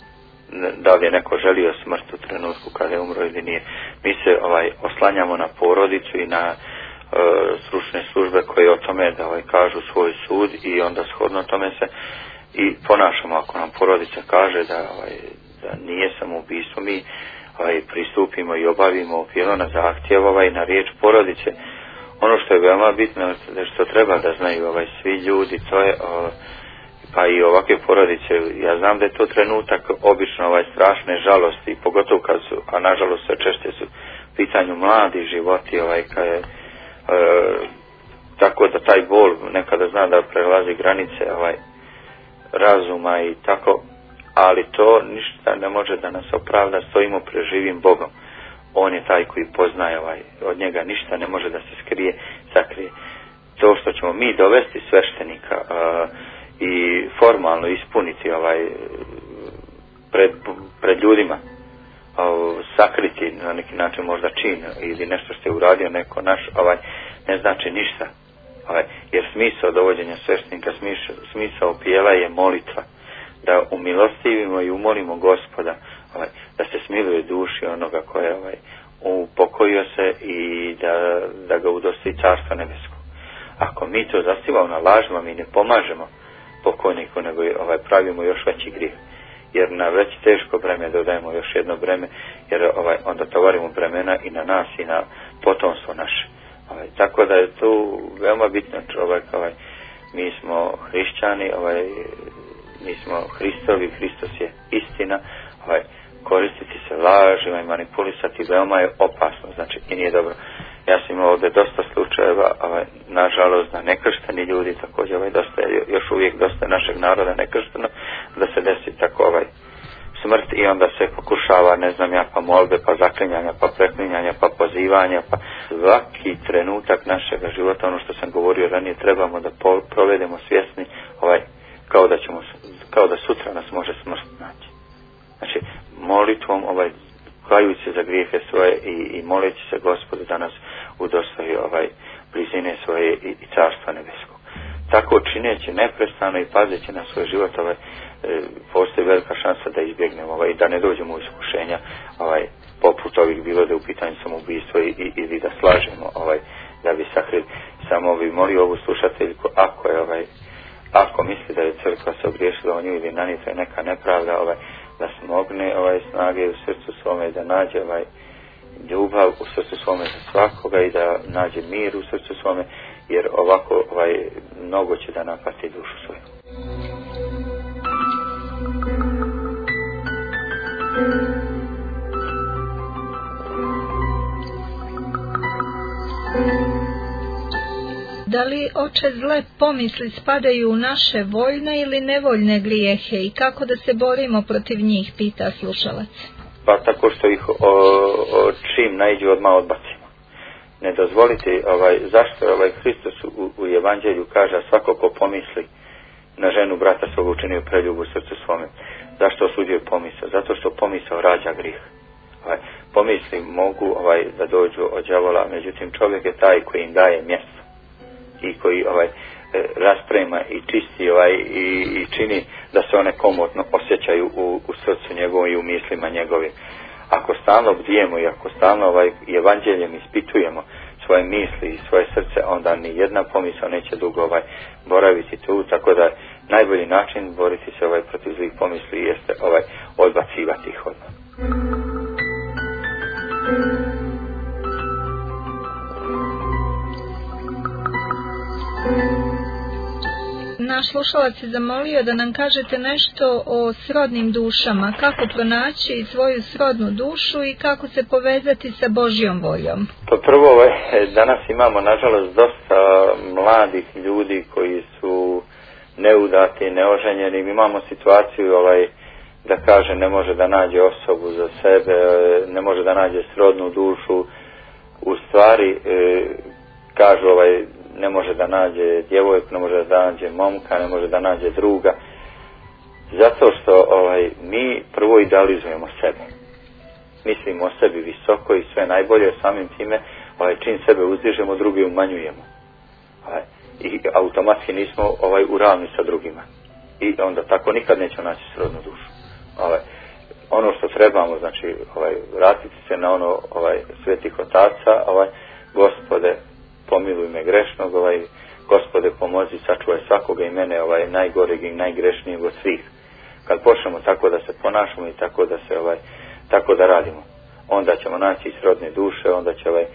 da li je neko želio smrt u trenutku kada je umro ili nije. Mi se ovaj oslanjamo na porodicu i na stručne službe koje o tome da ovaj kažu svoj sud i onda shodno tome se i ponašamo. Ako nam porodica kaže da ovaj da nije samoubistvo, mi ovaj pristupimo i obavimo opjelo na zahtjev ovaj na riječ porodice. Ono što je veoma bitno, što treba da znaju ovaj svi ljudi, to je o, pa i ovakve porodice. Ja znam da je to trenutak obično ovaj strašne žalosti, pogotovo kad su, a nažalost sve češće su pitanju mladi životi, ovaj kad je E, tako da taj bol nekada zna da prelazi granice ovaj razuma i tako, ali to ništa ne može da nas opravda, stojimo pred živim Bogom. On je taj koji poznaje ovaj, od njega ništa ne može da se skrije, sakrije. To što ćemo mi dovesti sveštenika a, i formalno ispuniti ovaj pred, pred ljudima, sakriti na neki način možda čin ili nešto što je uradio neko naš, ovaj ne znači ništa, ovaj, jer smisao dovođenja sveštenika, smisao, smisao pjela je molitva, da umilostivimo i umolimo Gospoda ovaj, da se smiluje duši onoga koje ovaj, upokojio se i da, da ga udostoji carstva nebesko. Ako mi to zastivamo na lažima, mi ne pomažemo pokojniku, nego ovaj, pravimo još veći grijeh. Jer na već teško breme dodajemo još jedno breme, jer ovaj, onda tovarimo bremena i na nas i na potomstvo naše. Ovaj, tako da je tu veoma bitno čovjek, ovaj, mi smo hrišćani, ovaj, mi smo Hristovi, Hristos je istina, ovaj, koristiti se lažima i manipulisati veoma je opasno, znači i nije dobro. Ja sam imao ovdje dosta slučajeva, ovaj, nažalost da nekršteni ljudi, također ovaj, dosta, još uvijek dosta našeg naroda nekršteno, da se desi tako ovaj smrt i onda se pokušava, ne znam ja, pa molbe, pa zaklinjanja, pa preklinjanja, pa pozivanja, pa svaki trenutak našega života, ono što sam govorio ranije, trebamo da po, provedemo svjesni, ovaj, kao da ćemo, kao da sutra nas može smrt naći. Znači, molitvom, ovaj, kajući se za grijehe svoje i, i moleći se Gospodu da nas udostoji ovaj blizine svoje i, i carstva nebeskog. Tako čineći neprestano i pazeći na svoj život, ovaj, e, postoji velika šansa da izbjegnemo ovaj, da ne dođemo u iskušenja ovaj, poput ovih bilo da je u pitanju samoubistvo i, i, ili da slažemo ovaj, da bi sakrili. Samo bi molio ovu slušateljku, ako je ovaj, ako misli da je crkva se ogriješila o nju ili nanijeta je neka nepravda, ovaj, da smogne ovaj, snage u srcu svome, da nađe ovaj, ljubav u srcu svome za svakoga i da nađe mir u srcu svome, jer ovako ovaj, mnogo će da napati dušu svoju. Da li, oče, zle pomisli spadaju u naše voljne ili nevoljne grijehe i kako da se borimo protiv njih, pita slušalac. Pa tako što ih o, o, čim naiđu odmah odbacimo. Ne dozvolite, ovaj, zašto ovaj Hristos u, u evanđelju kaže svako ko pomisli na ženu brata svog učinio preljubu u srcu svome. Zašto osuđuje pomisao? Zato što pomisao rađa grijeh. Ovaj, pomisli mogu ovaj, da dođu od đavola, međutim čovjek je taj koji im daje mjesto i koji ovaj rasprema i čisti ovaj i, i čini da se one komotno osjećaju u, u srcu njegovom i u mislima njegovim. Ako stalno bdijemo i ako stalno ovaj evanđeljem ispitujemo svoje misli i svoje srce, onda ni jedna pomisao neće dugo ovaj boraviti tu, tako da najbolji način boriti se ovaj protiv zlih pomisli jeste ovaj odbacivati ih odmah. Naš slušalac je zamolio da nam kažete nešto o srodnim dušama, kako pronaći svoju srodnu dušu i kako se povezati sa Božjom voljom. Pa prvo, ovaj, danas imamo nažalost dosta mladih ljudi koji su neudati, neoženjeni. Imamo situaciju ovaj, da kaže ne može da nađe osobu za sebe, ne može da nađe srodnu dušu. U stvari e, kažu ovaj ne može da nađe djevojku, ne može da nađe momka, ne može da nađe druga. Zato što ovaj, mi prvo idealizujemo sebe. Mislimo o sebi visoko i sve najbolje, samim time ovaj, čim sebe uzdižemo, drugi umanjujemo. Ovaj, I automatski nismo ovaj, u ravni sa drugima. I onda tako nikad nećemo naći srodnu dušu. Ovaj, ono što trebamo, znači ovaj, vratiti se na ono ovaj, svetih otaca, ovaj, Gospode, pomiluj me grešnog, ovaj, Gospode pomozi, sačuvaj svakoga i mene ovaj, najgoreg i najgrešnijeg od svih. Kad počnemo tako da se ponašamo i tako da se ovaj, tako da radimo, onda ćemo naći srodne duše, onda će ovaj,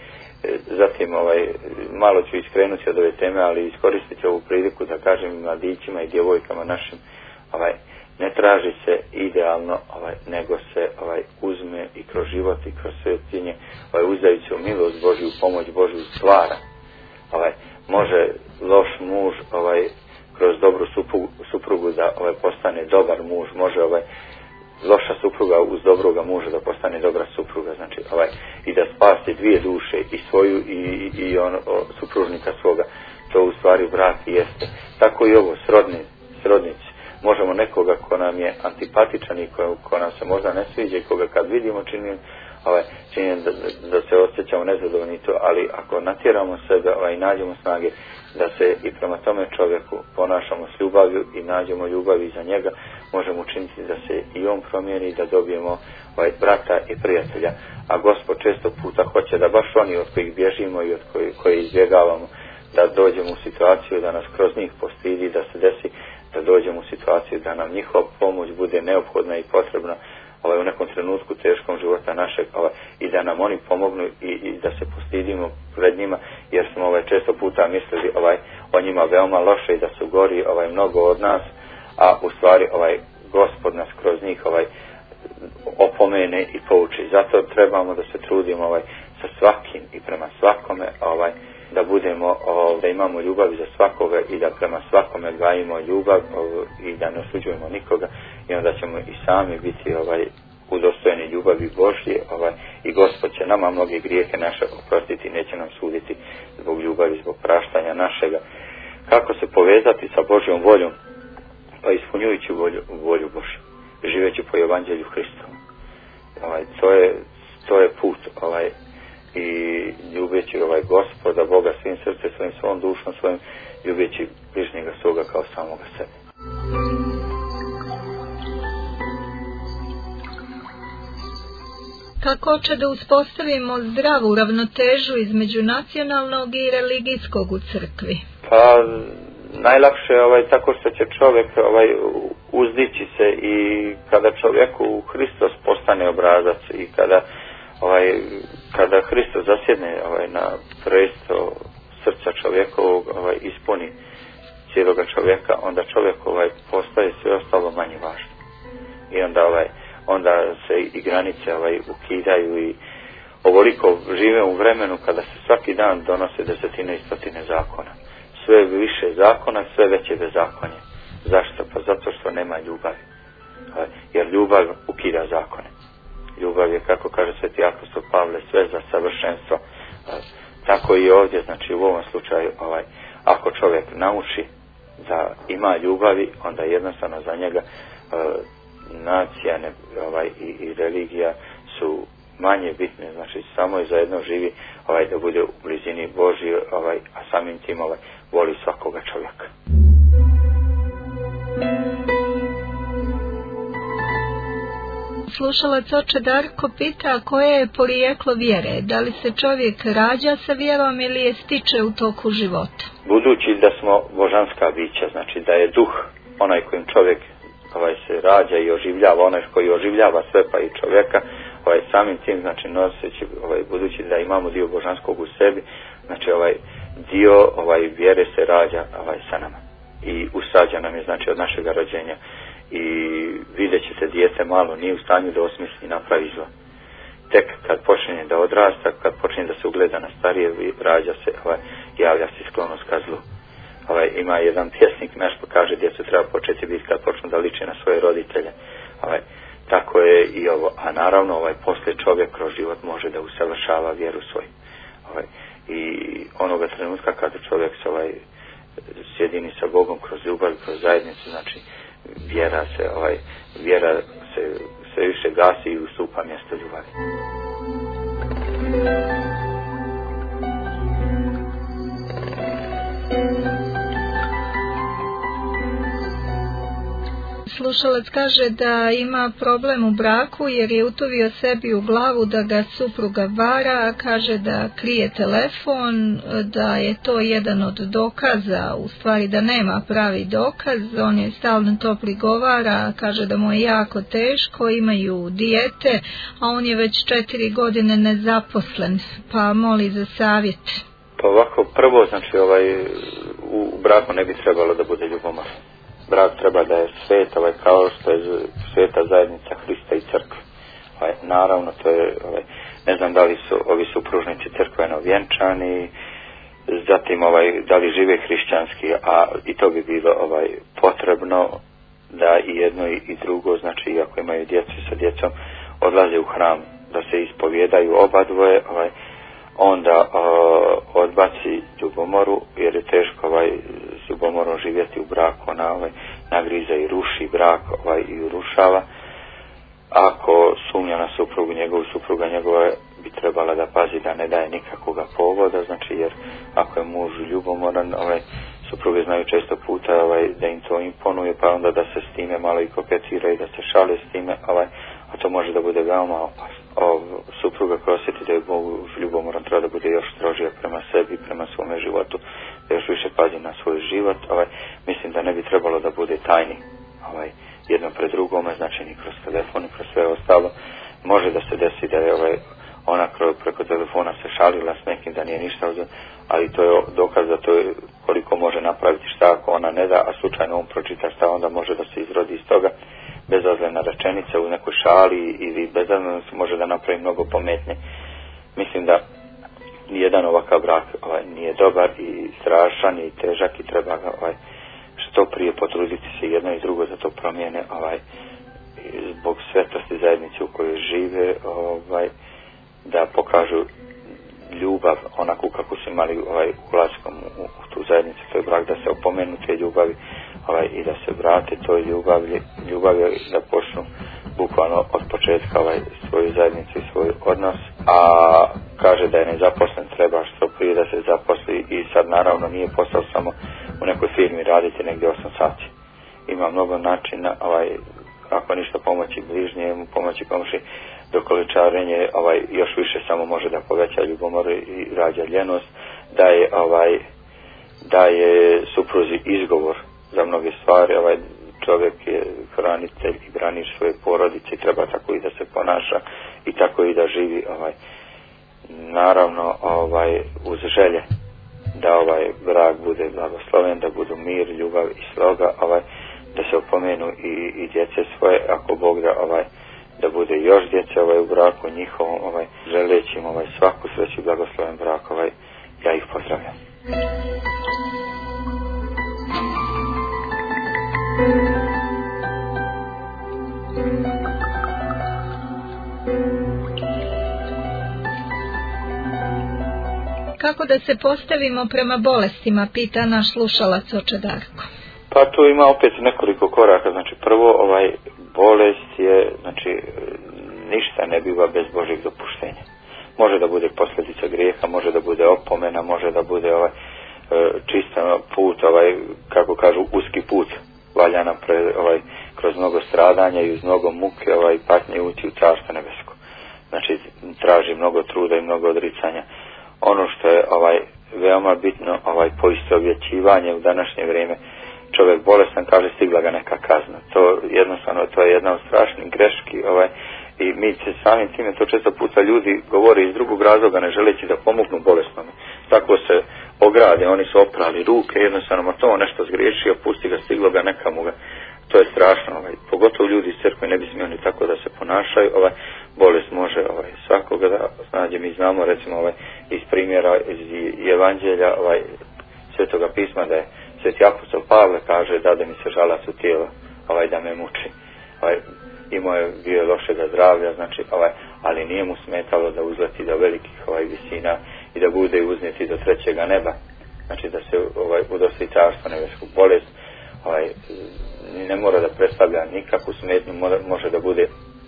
zatim ovaj, malo ću iskrenuti od ove teme, ali iskoristit ću ovu priliku da kažem mladićima i djevojkama našim, ovaj, ne traži se idealno, ovaj, nego se ovaj, uzme i kroz život i kroz svetinje, ovaj, uzdajući u milost Božju, pomoć Božju stvara. Ovaj, može loš muž ovaj, kroz dobru suprugu, suprugu da ovaj, postane dobar muž, može ovaj, loša supruga uz dobroga muža da postane dobra supruga, znači ovaj, i da spasi dvije duše, i svoju i, i on, o, supružnika svoga. To u stvari brak jeste. Tako i ovo, srodni, srodnici. Možemo nekoga ko nam je antipatičan i ko, ko nam se možda ne sviđa i koga kad vidimo čini, ovaj, čini da, da se osjećamo nezadovoljni to, ali ako natjeramo sebe ovaj, i nađemo snage da se i prema tome čovjeku ponašamo s ljubavlju i nađemo ljubavi za njega, možemo učiniti da se i on promijeni i da dobijemo ovaj, brata i prijatelja. A Gospod često puta hoće da baš oni od kojih bježimo i od koji, koje izbjegavamo, da dođemo u situaciju da nas kroz njih postidi, da se desi da dođemo u situaciju da nam njihova pomoć bude neophodna i potrebna ovaj, u nekom trenutku teškom života našeg, ovaj, i da nam oni pomognu i, i da se postidimo pred njima, jer smo ovaj, često puta mislili ovaj, o njima veoma loše i da su gori ovaj, mnogo od nas, a u stvari ovaj, Gospod nas kroz njih ovaj, opomene i pouči. Zato trebamo da se trudimo ovaj, sa svakim i prema svakome, ovaj, da budemo, da imamo ljubav za svakoga i da prema svakome gajimo ljubav i da ne osuđujemo nikoga, i onda ćemo i sami biti ovaj, udostojeni ljubavi Božje, ovaj, i Gospod će nama mnoge grijehe naše oprostiti, neće nam suditi zbog ljubavi, zbog praštanja našega. Kako se povezati sa Božjom voljom? Pa ispunjujući volju, volju Božju, živeći po evanđelju Hristovu. Ovaj, to je, to je put, ovaj, i ljubeći ovaj Gospoda Boga svim srcem, svojim, svom dušom, svojim, ljubeći bližnjega svoga kao samoga sebe. Kako će da uspostavimo zdravu ravnotežu između nacionalnog i religijskog u crkvi? Pa najlakše ovaj tako što će čovjek ovaj uzdići se i kada čovjeku Hristos postane obrazac i kada ovaj kada Hristos zasjedne ovaj na presto srca čovjekovog, ovaj ispuni cijeloga čovjeka, onda čovjek ovaj postaje sve ostalo manje važno. I onda ovaj onda se i granice ovaj ukidaju i ovoliko žive u vremenu kada se svaki dan donose desetine i stotine zakona. Sve više zakona, sve veće bezakonje. Zašto? Pa zato što nema ljubavi. Jer ljubav ukida zakone. Ljubav je, kako kaže sveti apostol Pavle, sve za savršenstvo. Tako i ovdje, znači u ovom slučaju, ovaj, ako čovjek nauči da ima ljubavi, onda jednostavno za njega e, nacija ne, ovaj, i, i religija su manje bitne, znači samo je zajedno živi ovaj, da bude u blizini Božji, ovaj, a samim tim ovaj, voli svakoga čovjeka. Slušalac oče Darko pita koje je porijeklo vjere, da li se čovjek rađa sa vjerom ili je stiče u toku života? Budući da smo božanska bića, znači da je duh onaj kojim čovjek ovaj, se rađa i oživljava, onaj koji oživljava sve pa i čovjeka, ovaj, samim tim, znači noseći, ovaj, budući da imamo dio božanskog u sebi, znači ovaj dio ovaj, vjere se rađa ovaj, sa nama i usađa nam je, znači od našega rođenja. I vidjet ćete, dijete malo nije u stanju da osmisli i napravi zlo. Tek kad počne da odrasta, kad počne da se ugleda na starije, rađa se, ovaj, javlja se sklonost ka zlu. Ovaj, ima jedan pjesnik nešto kaže, djecu treba početi biti kad počnu da liče na svoje roditelje. Ovaj, tako je i ovo, a naravno ovaj, poslije čovjek kroz život može da usavršava vjeru svoju. Ovaj, i onoga trenutka kada čovjek se ovaj, sjedini sa Bogom kroz ljubav, kroz zajednicu, znači vjera se, ovaj, vjera se sve više gasi i ustupa mjesto ljubavi. Slušalac kaže da ima problem u braku jer je utuvio sebi u glavu da ga supruga vara, kaže da krije telefon, da je to jedan od dokaza, u stvari da nema pravi dokaz, on je stalno to prigovara, kaže da mu je jako teško, imaju dijete, a on je već četiri godine nezaposlen, pa moli za savjet. Pa ovako, prvo, znači ovaj, u, u braku ne bi trebalo da bude ljubomor. Brak treba da je svet, ovaj, kao što je sveta zajednica Hrista i crkve. Ovaj, naravno, to je, ovaj, ne znam da li su ovi supružnici crkveno vjenčani, zatim ovaj, da li žive hrišćanski, a i to bi bilo ovaj, potrebno da i jedno i drugo, znači ako imaju djecu sa djecom, odlaze u hram, da se ispovjedaju oba dvoje, ovaj, onda uh, odbaci ljubomoru, jer je teško ovaj, s ljubomorom živjeti u braku, ona ovaj, nagriza i ruši brak ovaj, i urušava. Ako sumnja na suprugu, njegovu supruga njegova bi trebala da pazi da ne daje nikakvoga povoda, znači jer ako je muž ljubomoran, ovaj, supruge znaju često puta ovaj, da im to imponuje, pa onda da se s time malo i koketira i da se šale s time, ovaj, a to može da bude veoma opasno. O, supruga koja osjeti da je muž ljubomoran treba da bude još strožija prema sebi, prema svome životu, da još više pazi na svoj život. Ovaj, mislim da ne bi trebalo da bude tajni ovaj, jedno pred drugome, znači ni kroz telefon, kroz sve ostalo. Može da se desi da je ovaj, ona preko telefona se šalila s nekim, da nije ništa uzeo, ali to je dokaz da to je koliko može napraviti, šta ako ona ne da, a slučajno on pročita šta, onda može da se izrodi iz toga bezazlena rečenica u nekoj šali ili bezazleno se može da napravi mnogo pometnje. Mislim da nijedan ovakav brak ovaj, nije dobar i strašan i težak i treba ga ovaj, što prije potruditi se jedno i drugo da to promijene ovaj, zbog svetosti zajednice u kojoj žive, ovaj, da pokažu ljubav onako kako su imali ovaj, ulaskom u, u tu zajednicu, to je brak, da se opomenu te ljubavi ovaj, i da se vrate toj ljubavi, ljubavi da počnu bukvalno od početka ovaj, svoju zajednicu i svoj odnos. A kaže da je nezaposlen, treba što prije da se zaposli i sad naravno nije posao samo u nekoj firmi raditi negdje osam sati. Ima mnogo načina, ovaj, ako ništa pomoći bližnjemu, pomoći pomoći dokoličarenje, ovaj, još više samo može da poveća ljubomor i rađa ljenost, da je ovaj, da je supruzi izgovor za mnoge stvari. Ovaj čovjek je hranitelj i braniš svoje porodice i treba tako i da se ponaša i tako i da živi, ovaj naravno ovaj uz želje da ovaj brak bude blagosloven, da budu mir, ljubav i sloga, ovaj da se opomenu i, i djece svoje, ako Bog da ovaj da bude još djece ovaj u braku njihovom, ovaj želeći im ovaj svaku sreću i blagosloven brak, ovaj ja ih pozdravljam. Kako da se postavimo prema bolestima, pita naš slušalac oče Darko. Pa tu ima opet nekoliko koraka. Znači prvo, ovaj bolest je, znači ništa ne biva bez Božjeg dopuštenja. Može da bude posljedica grijeha, može da bude opomena, može da bude ovaj čistan put, ovaj kako kažu uski put, valja nam pre, ovaj kroz mnogo stradanja i uz mnogo muke, ovaj patnje ući u carstvo nebesko. Znači traži mnogo truda i mnogo odricanja. Ono što je ovaj veoma bitno, ovaj poistovjećivanje u današnje vrijeme, čovjek bolestan kaže stigla ga neka kazna. To jednostavno to je jedna od strašnih greški, ovaj i mi se samim time to često puta ljudi govore iz drugog razloga, ne želeći da pomognu bolesnome. Tako se ograde, oni su oprali ruke, jednostavno ma to nešto zgriješio, pusti ga, stiglo ga neka mu ga. To je strašno, ovaj pogotovo ljudi iz crkve ne bi smjeli tako da se ponašaju. Ovaj bolest može ovaj svakoga da snađe. Mi znamo recimo ovaj iz primjera iz evanđelja ovaj Svetoga pisma da je Sveti apostol Pavle kaže da da mi se žalac u tijelo, ovaj da me muči. Ovaj imao je bio lošega zdravlja, znači ovaj ali nije mu smetalo da uzleti do velikih ovaj visina i da bude uzneti do trećega neba. Znači da se ovaj udostoji carstva nebeskog. Bolest ovaj ne mora da predstavlja nikakvu smetnju, može da bude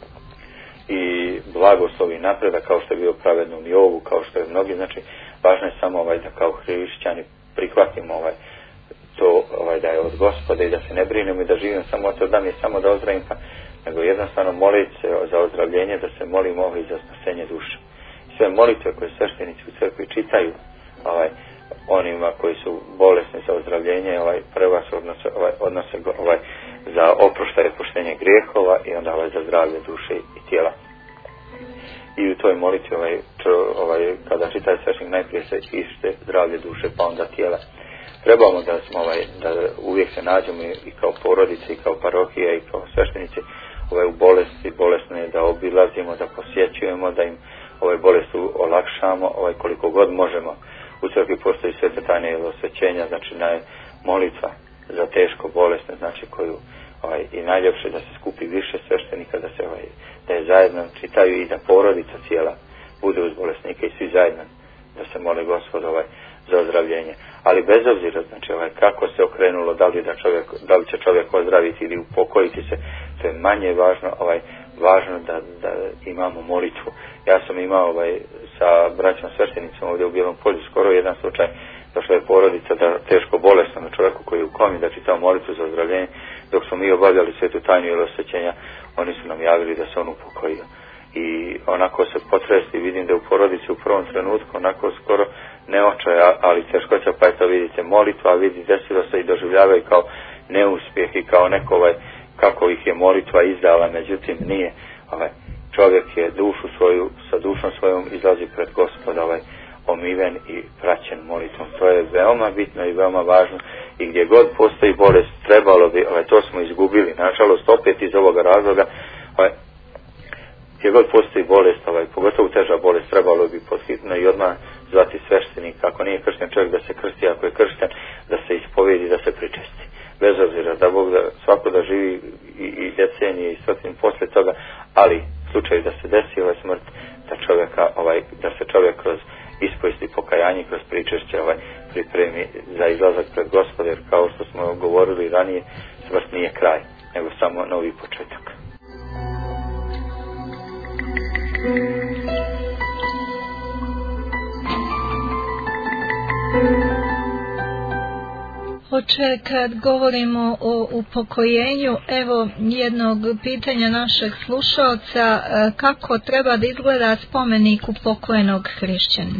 i blagoslov i napredak kao što je bio pravednom Jovu, kao što je mnogi. Znači važno je samo ovaj da kao hrišćani prihvatimo ovaj to ovaj da je od Gospoda i da se ne brinemo i da živimo samo od toga mi je samo da ozdravim, pa nego jednostavno moliti se za ozdravljenje, da se molimo ovaj za spasenje duše. Sve molitve koje sveštenici u crkvi čitaju ovaj onima koji su bolesni za ozdravljenje, ovaj prva se odnose ovaj odnose ovaj za oproštaj i otpuštenje grijehova i onda ovaj za zdravlje duše i tijela. I u toj molitvi ovaj, čo, ovaj kada čitaje sveštenik najprije se ište zdravlje duše pa onda tijela. Trebamo da smo ovaj da uvijek se nađemo i kao porodice i kao parohija i kao sveštenici ovaj u bolesti, bolesne da obilazimo, da posjećujemo, da im ovaj bolest olakšamo, ovaj koliko god možemo. U crkvi postoji svete tajne ili osvećenja, znači naj molitva za teško bolesne, znači koju ovaj i najljepše da se skupi više sveštenika, da se ovaj da je zajedno čitaju i da porodica cijela bude uz bolesnike i svi zajedno da se mole Gospodu ovaj za ozdravljenje. Ali bez obzira znači ovaj kako se okrenulo, da li da čovjek da li će čovjek ozdraviti ili upokojiti se, to je manje važno, ovaj važno da da imamo molitvu. Ja sam imao ovaj sa braćom sveštenicom ovdje u Bijelom Polju skoro jedan slučaj, došla je porodica da teško bolestan čovjeku koji je u komi da čitao molitvu za ozdravljenje. Dok smo mi obavljali svetu tajnu ili osvećenja, oni su nam javili da se on upokojio. I onako se potresti, vidim da u porodici u prvom trenutku onako skoro ne očaja, ali teškoća, pa eto vidite molitva, vidi desilo se i doživljavaju kao neuspjeh i kao neko ovaj, kako ih je molitva izdala, međutim nije. Ovaj, čovjek je dušu svoju, sa dušom svojom izlazi pred Gospoda ovaj, omiven i praćen molitvom. To je veoma bitno i veoma važno i gdje god postoji bolest trebalo bi, ovaj, to smo izgubili, nažalost opet iz ovoga razloga, ovaj, gdje god postoji bolest, ovaj, pogotovo teža bolest, trebalo bi podhitno i odmah zvati sveštenik, ako nije kršten čovjek da se krsti, ako je kršten da se ispovijedi, da se pričesti. Bez obzira da Bog da svako da živi i, i decenije i stotin poslije toga, ali u slučaju da se desi ovaj smrt, da čovjeka, ovaj, da se čovjek kroz ispovijesti pokajanje, kroz pričešće ovaj, pripremi za izlazak pred Gospoda, jer kao što smo govorili ranije, smrt nije kraj, nego samo novi početak. Oče, kad govorimo o upokojenju, evo jednog pitanja našeg slušalca, kako treba da izgleda spomenik upokojenog hrišćanina?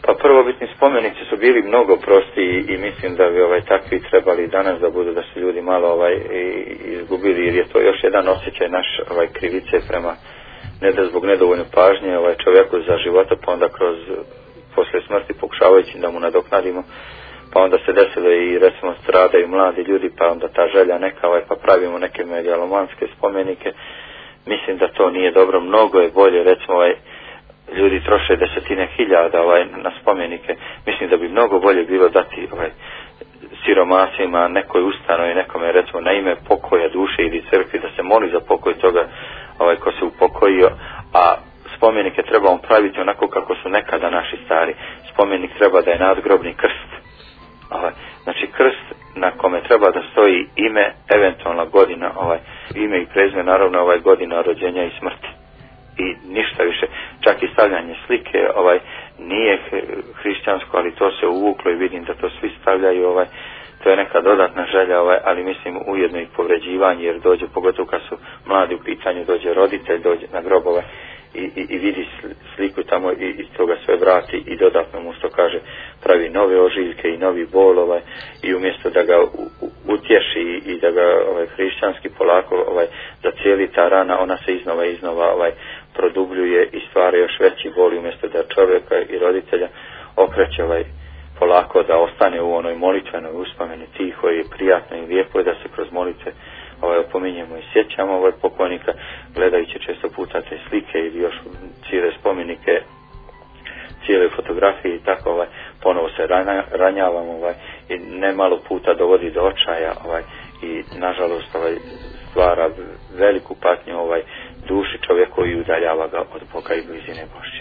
Pa prvobitni spomenici su bili mnogo prosti i, i mislim da bi ovaj takvi trebali danas da budu, da su ljudi malo ovaj izgubili, jer je to još jedan osjećaj naš ovaj krivice prema ne da zbog nedovoljne pažnje ovaj čovjeku za života, pa onda kroz poslije smrti pokušavajući da mu nadoknadimo, pa onda se desilo i recimo stradaju mladi ljudi, pa onda ta želja neka ovaj pa pravimo neke megalomanske spomenike. Mislim da to nije dobro, mnogo je bolje, recimo ovaj ljudi troše desetine hiljada ovaj na spomenike. Mislim da bi mnogo bolje bilo dati ovaj siromasima, nekoj ustanovi, nekome recimo na ime pokoja duše ili crkvi da se moli za pokoj toga ovaj ko se upokojio, a spomenike trebamo praviti onako kako su nekada naši stari. Spomenik treba da je nadgrobni krst. Ovaj, znači krst na kome treba da stoji ime, eventualna godina, ovaj ime i prezime, naravno ovaj godina rođenja i smrti. I ništa više, čak i stavljanje slike ovaj nije hrišćansko, ali to se uvuklo i vidim da to svi stavljaju, ovaj to je neka dodatna želja, ovaj ali mislim ujedno i povređivanje, jer dođe, pogotovo kad su mladi u pitanju, dođe roditelj, dođe na grobove i, i, i vidi sliku tamo i iz toga sve vrati i dodatno mu što kaže pravi nove ožiljke i novi bol, ovaj i umjesto da ga u, u, utješi i, i da ga ovaj hrišćanski polako ovaj zacijeli ta rana, ona se iznova iznova ovaj produbljuje i stvara još veći bol, umjesto da čovjeka i roditelja okreće ovaj polako da ostane u onoj molitvenoj uspomeni tiho i prijatno i lijepo, da se kroz molitve ovaj opominjemo i sjećamo ovaj pokojnika, gledajući često puta te slike ili još cijele spomenike, cijele fotografije i tako ovaj ponovo se ranja, ranjavamo ovaj i nemalo puta dovodi do očaja ovaj i nažalost ovaj stvara veliku patnju ovaj duši čovjeku i udaljava ga od Boga i blizine Božje.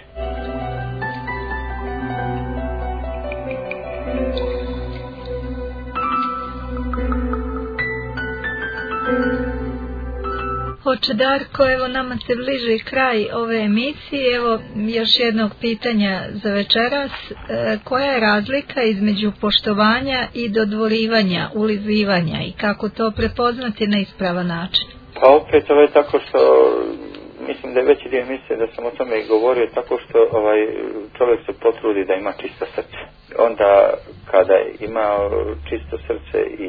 Oče Darko, evo nama se bliži kraj ove emisije, evo još jednog pitanja za večeras. E, koja je razlika između poštovanja i dodvorivanja, ulizivanja i kako to prepoznati na ispravan način? Pa opet ovaj tako što mislim da je veći dio emisije da sam o tome i govorio, tako što ovaj čovjek se potrudi da ima čisto srce. Onda kada ima čisto srce i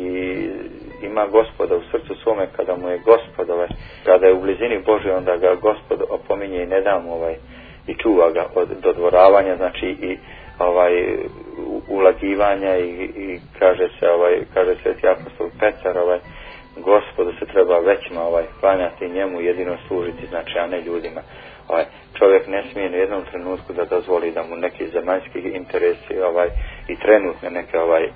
ima Gospoda u srcu svome, kada mu je Gospod ovaj, kada je u blizini Božje, onda ga Gospod opominje i ne da mu ovaj i čuva ga od dodvoravanja, znači i ovaj ulagivanja i, i kaže se ovaj kaže sveti apostol Petar ovaj Gospodu se treba većima ovaj klanjati, njemu jedino služiti, znači a ne ljudima. Ovaj čovjek ne smije u jednom trenutku da dozvoli da mu neki zemaljski interesi ovaj i trenutne neke ovaj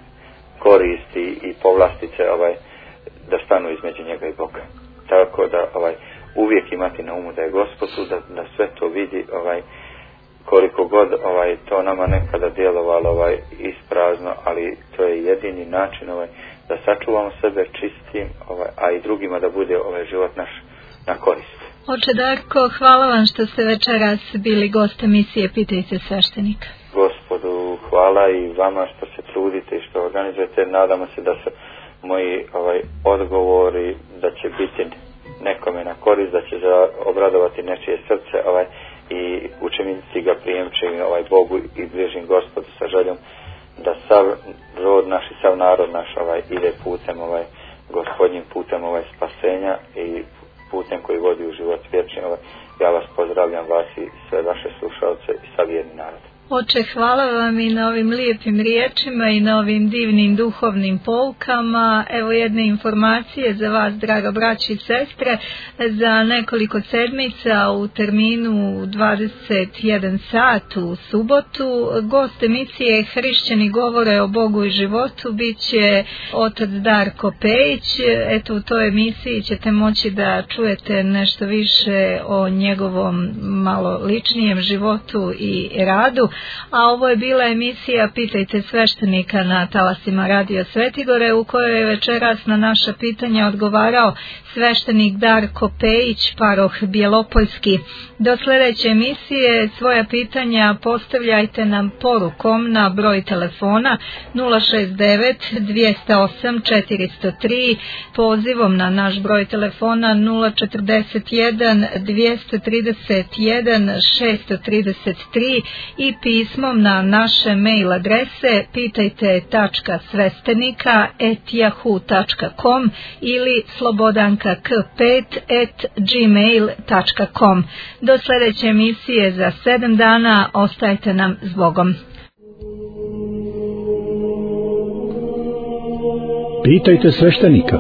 koristi i povlastice ovaj da stanu između njega i Boga. Tako da ovaj uvijek imati na umu da je Gospod tu, da, da sve to vidi, ovaj koliko god ovaj to nama nekada djelovalo ovaj isprazno, ali to je jedini način ovaj da sačuvamo sebe čistim, ovaj a i drugima da bude ovaj život naš na korist. Oče Darko, hvala vam što ste večeras bili gost emisije Pitajte sveštenika. Gospodu hvala i vama što se trudite i što organizujete. Nadamo se da se moji ovaj odgovori da će biti nekome na korist, da će za obradovati nečije srce ovaj i učiniti ga prijemčivim ovaj Bogu i bližim Gospodu sa željom da sav rod naš i sav narod naš ovaj ide putem ovaj Gospodnjim putem ovaj spasenja i putem koji vodi u život vječni. Ovaj ja vas pozdravljam, vas i sve vaše slušalce i sav vjerni narod. Oče, hvala vam i na ovim lijepim riječima i na ovim divnim duhovnim poukama. Evo jedne informacije za vas, draga braći i sestre. Za nekoliko sedmica u terminu dvadeset jedan sat u subotu gost emisije Hrišćani govore o Bogu i životu bit će otac Darko Pejić. Eto, u toj emisiji ćete moći da čujete nešto više o njegovom malo ličnijem životu i radu. A ovo je bila emisija Pitajte sveštenika na talasima Radio Svetigore, u kojoj je večeras na naša pitanja odgovarao sveštenik Darko Pejić, paroh Bjelopoljski. Do sljedeće emisije svoja pitanja postavljajte nam porukom na broj telefona nula šest devet dvjesto osam četiristo tri, pozivom na naš broj telefona nula četrdeset jedan dvjesto trideset jedan šesto trideset tri i pismom na naše mail adrese pitajte tačka svestenika et yahoo tačka com ili slobodanka k pet et gmail tačka com. Do sljedeće emisije za sedam dana, ostajte nam s Bogom. Pitajte sveštenika.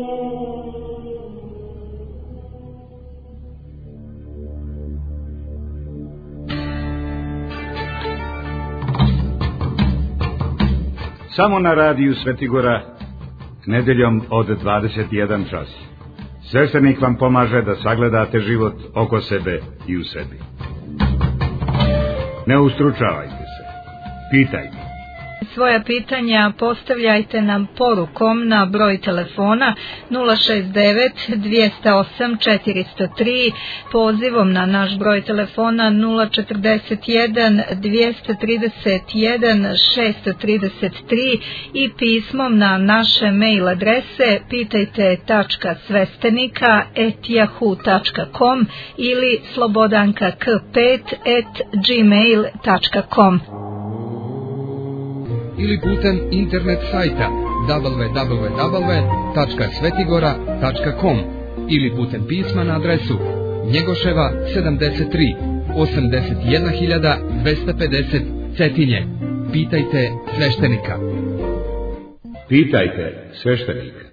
Samo na radiju Svetigora, nedeljom od dvadeset jedan čas. Sveštenik vam pomaže da sagledate život oko sebe i u sebi. Ne ustručavajte se. Pitajte. Svoja pitanja postavljajte nam porukom na broj telefona nula šezdeset devet dvjesto osam četiristo tri, pozivom na naš broj telefona nula četrdeset jedan dvjesto trideset jedan šesto trideset tri i pismom na naše mail adrese pitajte tačka svestenika et yahoo tačka com ili slobodanka k pet et gmail tačka com. Ili putem internet sajta double-u double-u double-u tačka svetigora tačka com ili putem pisma na adresu Njegoševa sedamdeset tri, osamdeset jedna hiljada dvesta pedeset Cetinje. Pitajte sveštenika. Pitajte sveštenika.